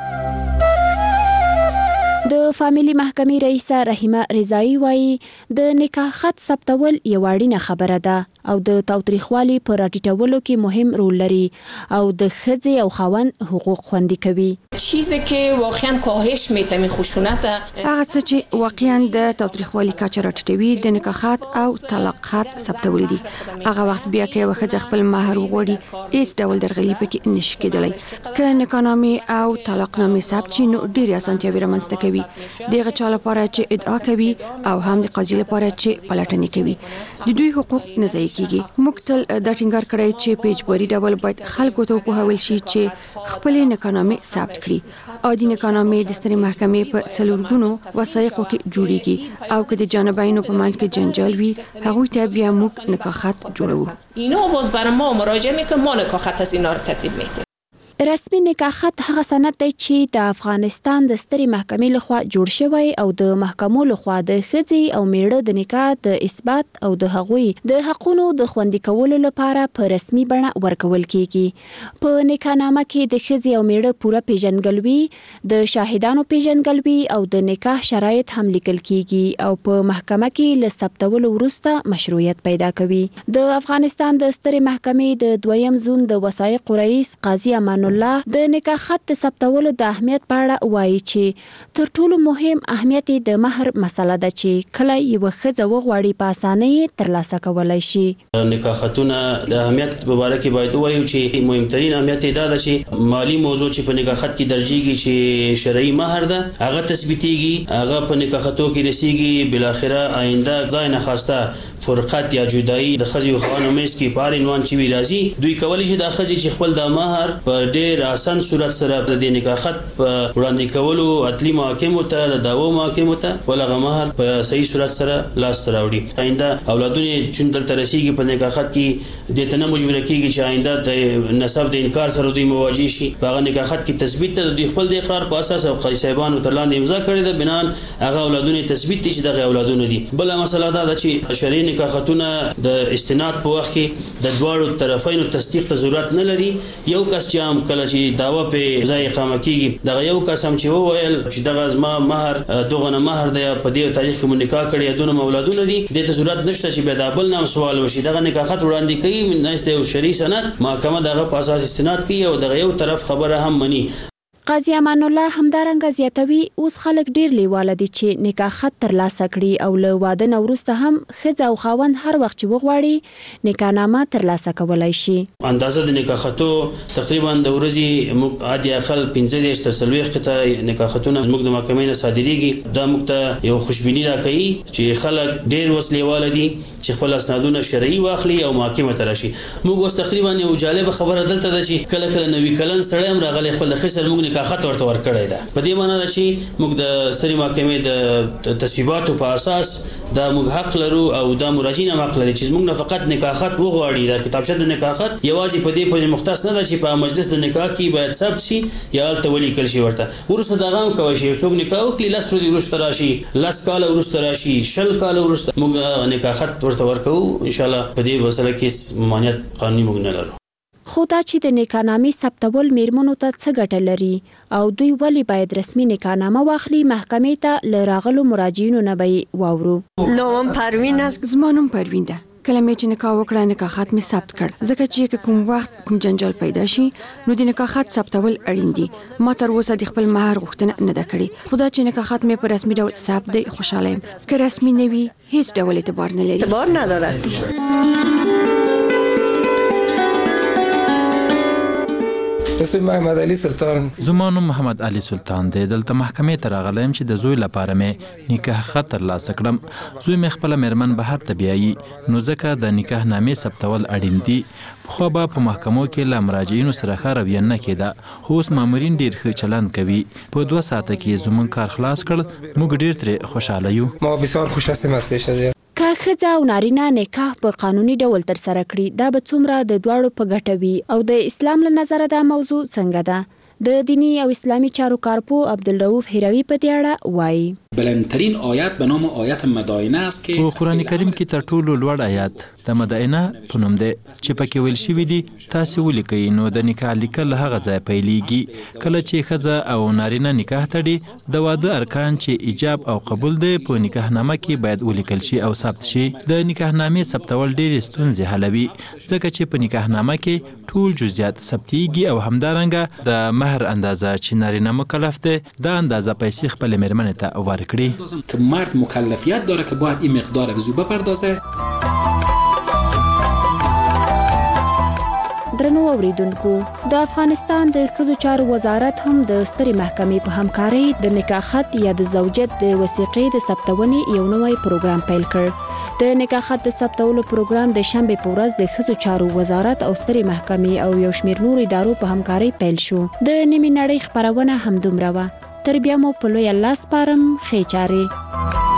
د فامیلی محکمې رئیسه رحیمه رضایی وایي د نکاح خط ثبتول یو اړینه خبره ده او د تاوتریخوالي پر راټیټولو کې مهم رول لري او د ښځې او خاوند حقوق خوندي کوي. چیزی که واقعا کاهش میده می خشونت هغه څه چې واقعا د تاوتریخوالي کچه راټیټوي د نکاح خط او طلاق خط ثبتول دي. هغه وخت بیا کې وخت خپل مہر وغوړي هیڅ ډول درغلي پکې نشي کېدلی. که نکاحنامې او طلاقنامې ثبت شي نو ډېرې اسانتیاوې رامنځته کوي. دغه چا لپاره چې ادعا کوي او هم د قاضي لپاره چې پلټنې کوي د دوی حقوق نه ضایع کیږي. موږ تل دا ټینګار کړی چې په اجباري ډول باید خلکو ته وپوهول شي چې خپل نکاحنامې ثبت کړي. عادي نکاحنامې د سترې محکمې په څلورګونو وثایقو کې جوړیږي او که د جانبینو په منځ کې جنجال وي هغوی ته بیا موږ نکاح خط جوړوو. اینا باز برای ما مراجعه میکنه ما نکاح خط از اینا رو ترتیب میدیم. رسمي نکاح خط هغه سند دی چې د افغانستان د سترې محکمې لخوا جوړ شوی او د محکمو لخوا د ښځې او میړه د نکاح د اثبات او د هغوی د حقونو د خوندي کولو لپاره په رسمي بڼه ورکول کیږي. په نکاحنامه کې د ښځې او میړه پوره پیژندګلوي، د شاهدانو پیژندګلوي او د نکاح شرایط هم لیکل کیږي او په محکمه کې له ثبتولو وروسته مشروعیت پیدا کوي. د افغانستان د سترې محکمې د دویم زون د وثایقو رئیس قاضي امان الله د نکاح خط د ثبتولو د اهمیت په اړه وایي چې تر ټولو مهم اهمیت د مہر مسله ده چې کله یو ښځه وغواړي په اسانۍ ترلاسه کولای شي. نکاح خطونه د اهمیت په اړه کې باید وایو چې مهمترین اهمیت دا ده چې مالی موضوع چې په نکاح خط کې درجیږي چې شرعي مہر ده هغه تثبیتيږي، هغه په نکاح خطو کې رسیږي، بل اخره آینده غای نه خواسته فرقت یا جدایی د ښځې او خاوند مېس کې پار عنوان چې وی راځي دوی کولی شي د ښځې چې خپل د مہر په ډېر آسان صورت سره د نکاح خط وړاندې کولو اتلی محاکمو ته د دعوو محاکمو ته ولغه مہر په صحیح صورت سره لاس راوړي. آینده اولادونه چې دلته رسیږي په نکاح خط کې د تنه مجبور کیږي چې آینده د نسب د انکار سره دوی مواجه شي. په نکاح خط کې تثبیت ته د خپل د اقرار په اساس او قاضي صاحبانو تر لاندې امضا کړې ده بنان هغه اولادونه تثبیت دي چې دغه اولادونه دي. بل مسله دا ده چې شرعي نکاح خطونه د استناد په وخت کې د دواړو طرفینو تصدیق ته ضرورت نه لري. یو کس چې هم کله چې داوا په ځای اقامه کیږي دغه یو کس هم چې وویل چې دغه زما مہر دغه نه مہر دی په دې تاریخ کې مونږ نکاح کړی دونه اولادونه دي د ته ضرورت نشته چې به د بل نام سوال وشي. دغه نکاح خط وړاندې کوي نهسته یو شرعي سند محکمه دغه په اساس استناد کوي او دغه یو طرف خبره هم مني. قاضي امان الله همدارنګه زیاتوي اوس خلک ډیر لیواله دي چې نکاح خط ترلاسه کړي او له واده نه وروسته هم ښځه او خاوند هر وخت چې وغواړي نکاحنامه ترلاسه کولای شي. اندازه د نکاح خطو تقریبا د ورځې عادي اقل 15 تر 30 ته نکاح خطونه موږ د محکمې نه صادریږي. دا موږ ته یو خوشبینی راکړي چې خلک ډیر وسلیواله دي چې خپل اسنادونه شرعي واخلي او محکمه ته راشي. موږ اوس تقریبا یو جالب خبره دلته ده چې کله کله نوې کلن سړی هم راغلی خپل خسر موږ نکاح خط ورته ورکړی ده. په دې معنی ده چې موږ د سترې محکمې د تصویباتو په اساس دا موږ حق لرو او دا مراجعین هم حق لري چې موږ نه فقط نکاح خط وغواړي. دا کتابچه د نکاح خط یوازې په دې پورې مختص نه ده چې په مجلس د نکاح کې باید ثبت شي یا هلته ولیکل شي ورته وروسته دغه هم کولی شي څوک نکاح وکړي 10 ورځې وروسته راشي 10 کاله وروسته راشي 20 کاله وروسته موږ نکاح خط ورته ورکوو. انشاءالله په دې مسله کې مانعت قانوني موږ نه لرو. خو دا چې د نکاحنامې ثبتول میرمنو ته څه ګټه لري او دوی ولې باید رسمي نکاحنامه واخلي محکمې ته له راغلو مراجعینو نه به واورو. نوم پروین است. زما نوم پروین ده. کله مې چې نکاح وکړه نکاح خط مې ثبت کړ ځکه چې کوم وخت کوم جنجال پیدا شي نو د نکاح خط ثبتول اړین دي. ما تر اوسه د خپل مہر غوښتنه نه ده کړې. خدا چې نکاح خط مې په رسمي ډول ثبت دی خوشاله یم. که رسمي نه وي هیڅ ډول اعتبار نه لري. اعتبار نداره. اسم محمد علي سلطان. زما نوم محمد علي سلطان دی. دلته محکمې ته راغلم چې د زوی لپاره مې نکاح خط ترلاسه کړم. زوی مې خپله میرمن بهر ته بیایي، نو ځکه د نکاح نامې ثبتول اړین دي. پخوا به په محکمو کې له مراجعینو سره ښه رویه نه کېده، خو اوس مامورین ډېر ښه چلند کوي. په 2 ساعته کې زموږ کار خلاص کړ. موږ ډېر ترې خوشحاله یو. ما بسیار خوش هستیم از پیش از که ښځه او نارینه نکاح په قانوني ډول ترسره کړي، دا به څومره د دواړو په ګټه وي او د اسلام له نظره دا موضوع څنګه ده؟ د دینی او اسلامی چارو کارپو عبدالرؤف هروی په دې اړه وایي. بلندترین آیت به نام آیت مدائنه است که په قرآن کریم کې تر ټولو لوړ آیات د مدائنه په نوم دی چې پکې ویل شوي دي تاسې ولیکئ. نو د نکاح لیکل له هغه ځای پیلېږي کله چې ښځه او نارینه نکاح تړي. د واده ارکان چې ایجاب او قبول دی په نکاح نامه کې باید ولیکل شي او ثبت شي. د نکاح نامې ثبتول ډېرې ستونزې حلوي ځکه چې په نکاح نامه کې ټول جزئیات ثبتېږي او همدارنګه د مهر اندازه چې نارینه مکلف دی دا اندازه پیسې خپلې میرمنې ته ورکړي که مرد مکلفیت داره که باید این مقدار به زو بپردازه. درنو اوریدونکو، د افغانستان د ښځو چارو وزارت هم د سترې محکمې په همکارۍ د نکاح خط یا د زوجیت د وثیقې د ثبتونې یو نوی پروګرام پیل کړ. د نکاح خط د ثبتولو پروګرام د شنبې په ورځ د ښځو چارو وزارت او سترې محکمې او یو شمېر نورو ادارو په همکارۍ پیل شو. د نیمې نړۍ خپرونه همدومره وه. تر بیا مو په لوی الله سپارم. ښې چارې.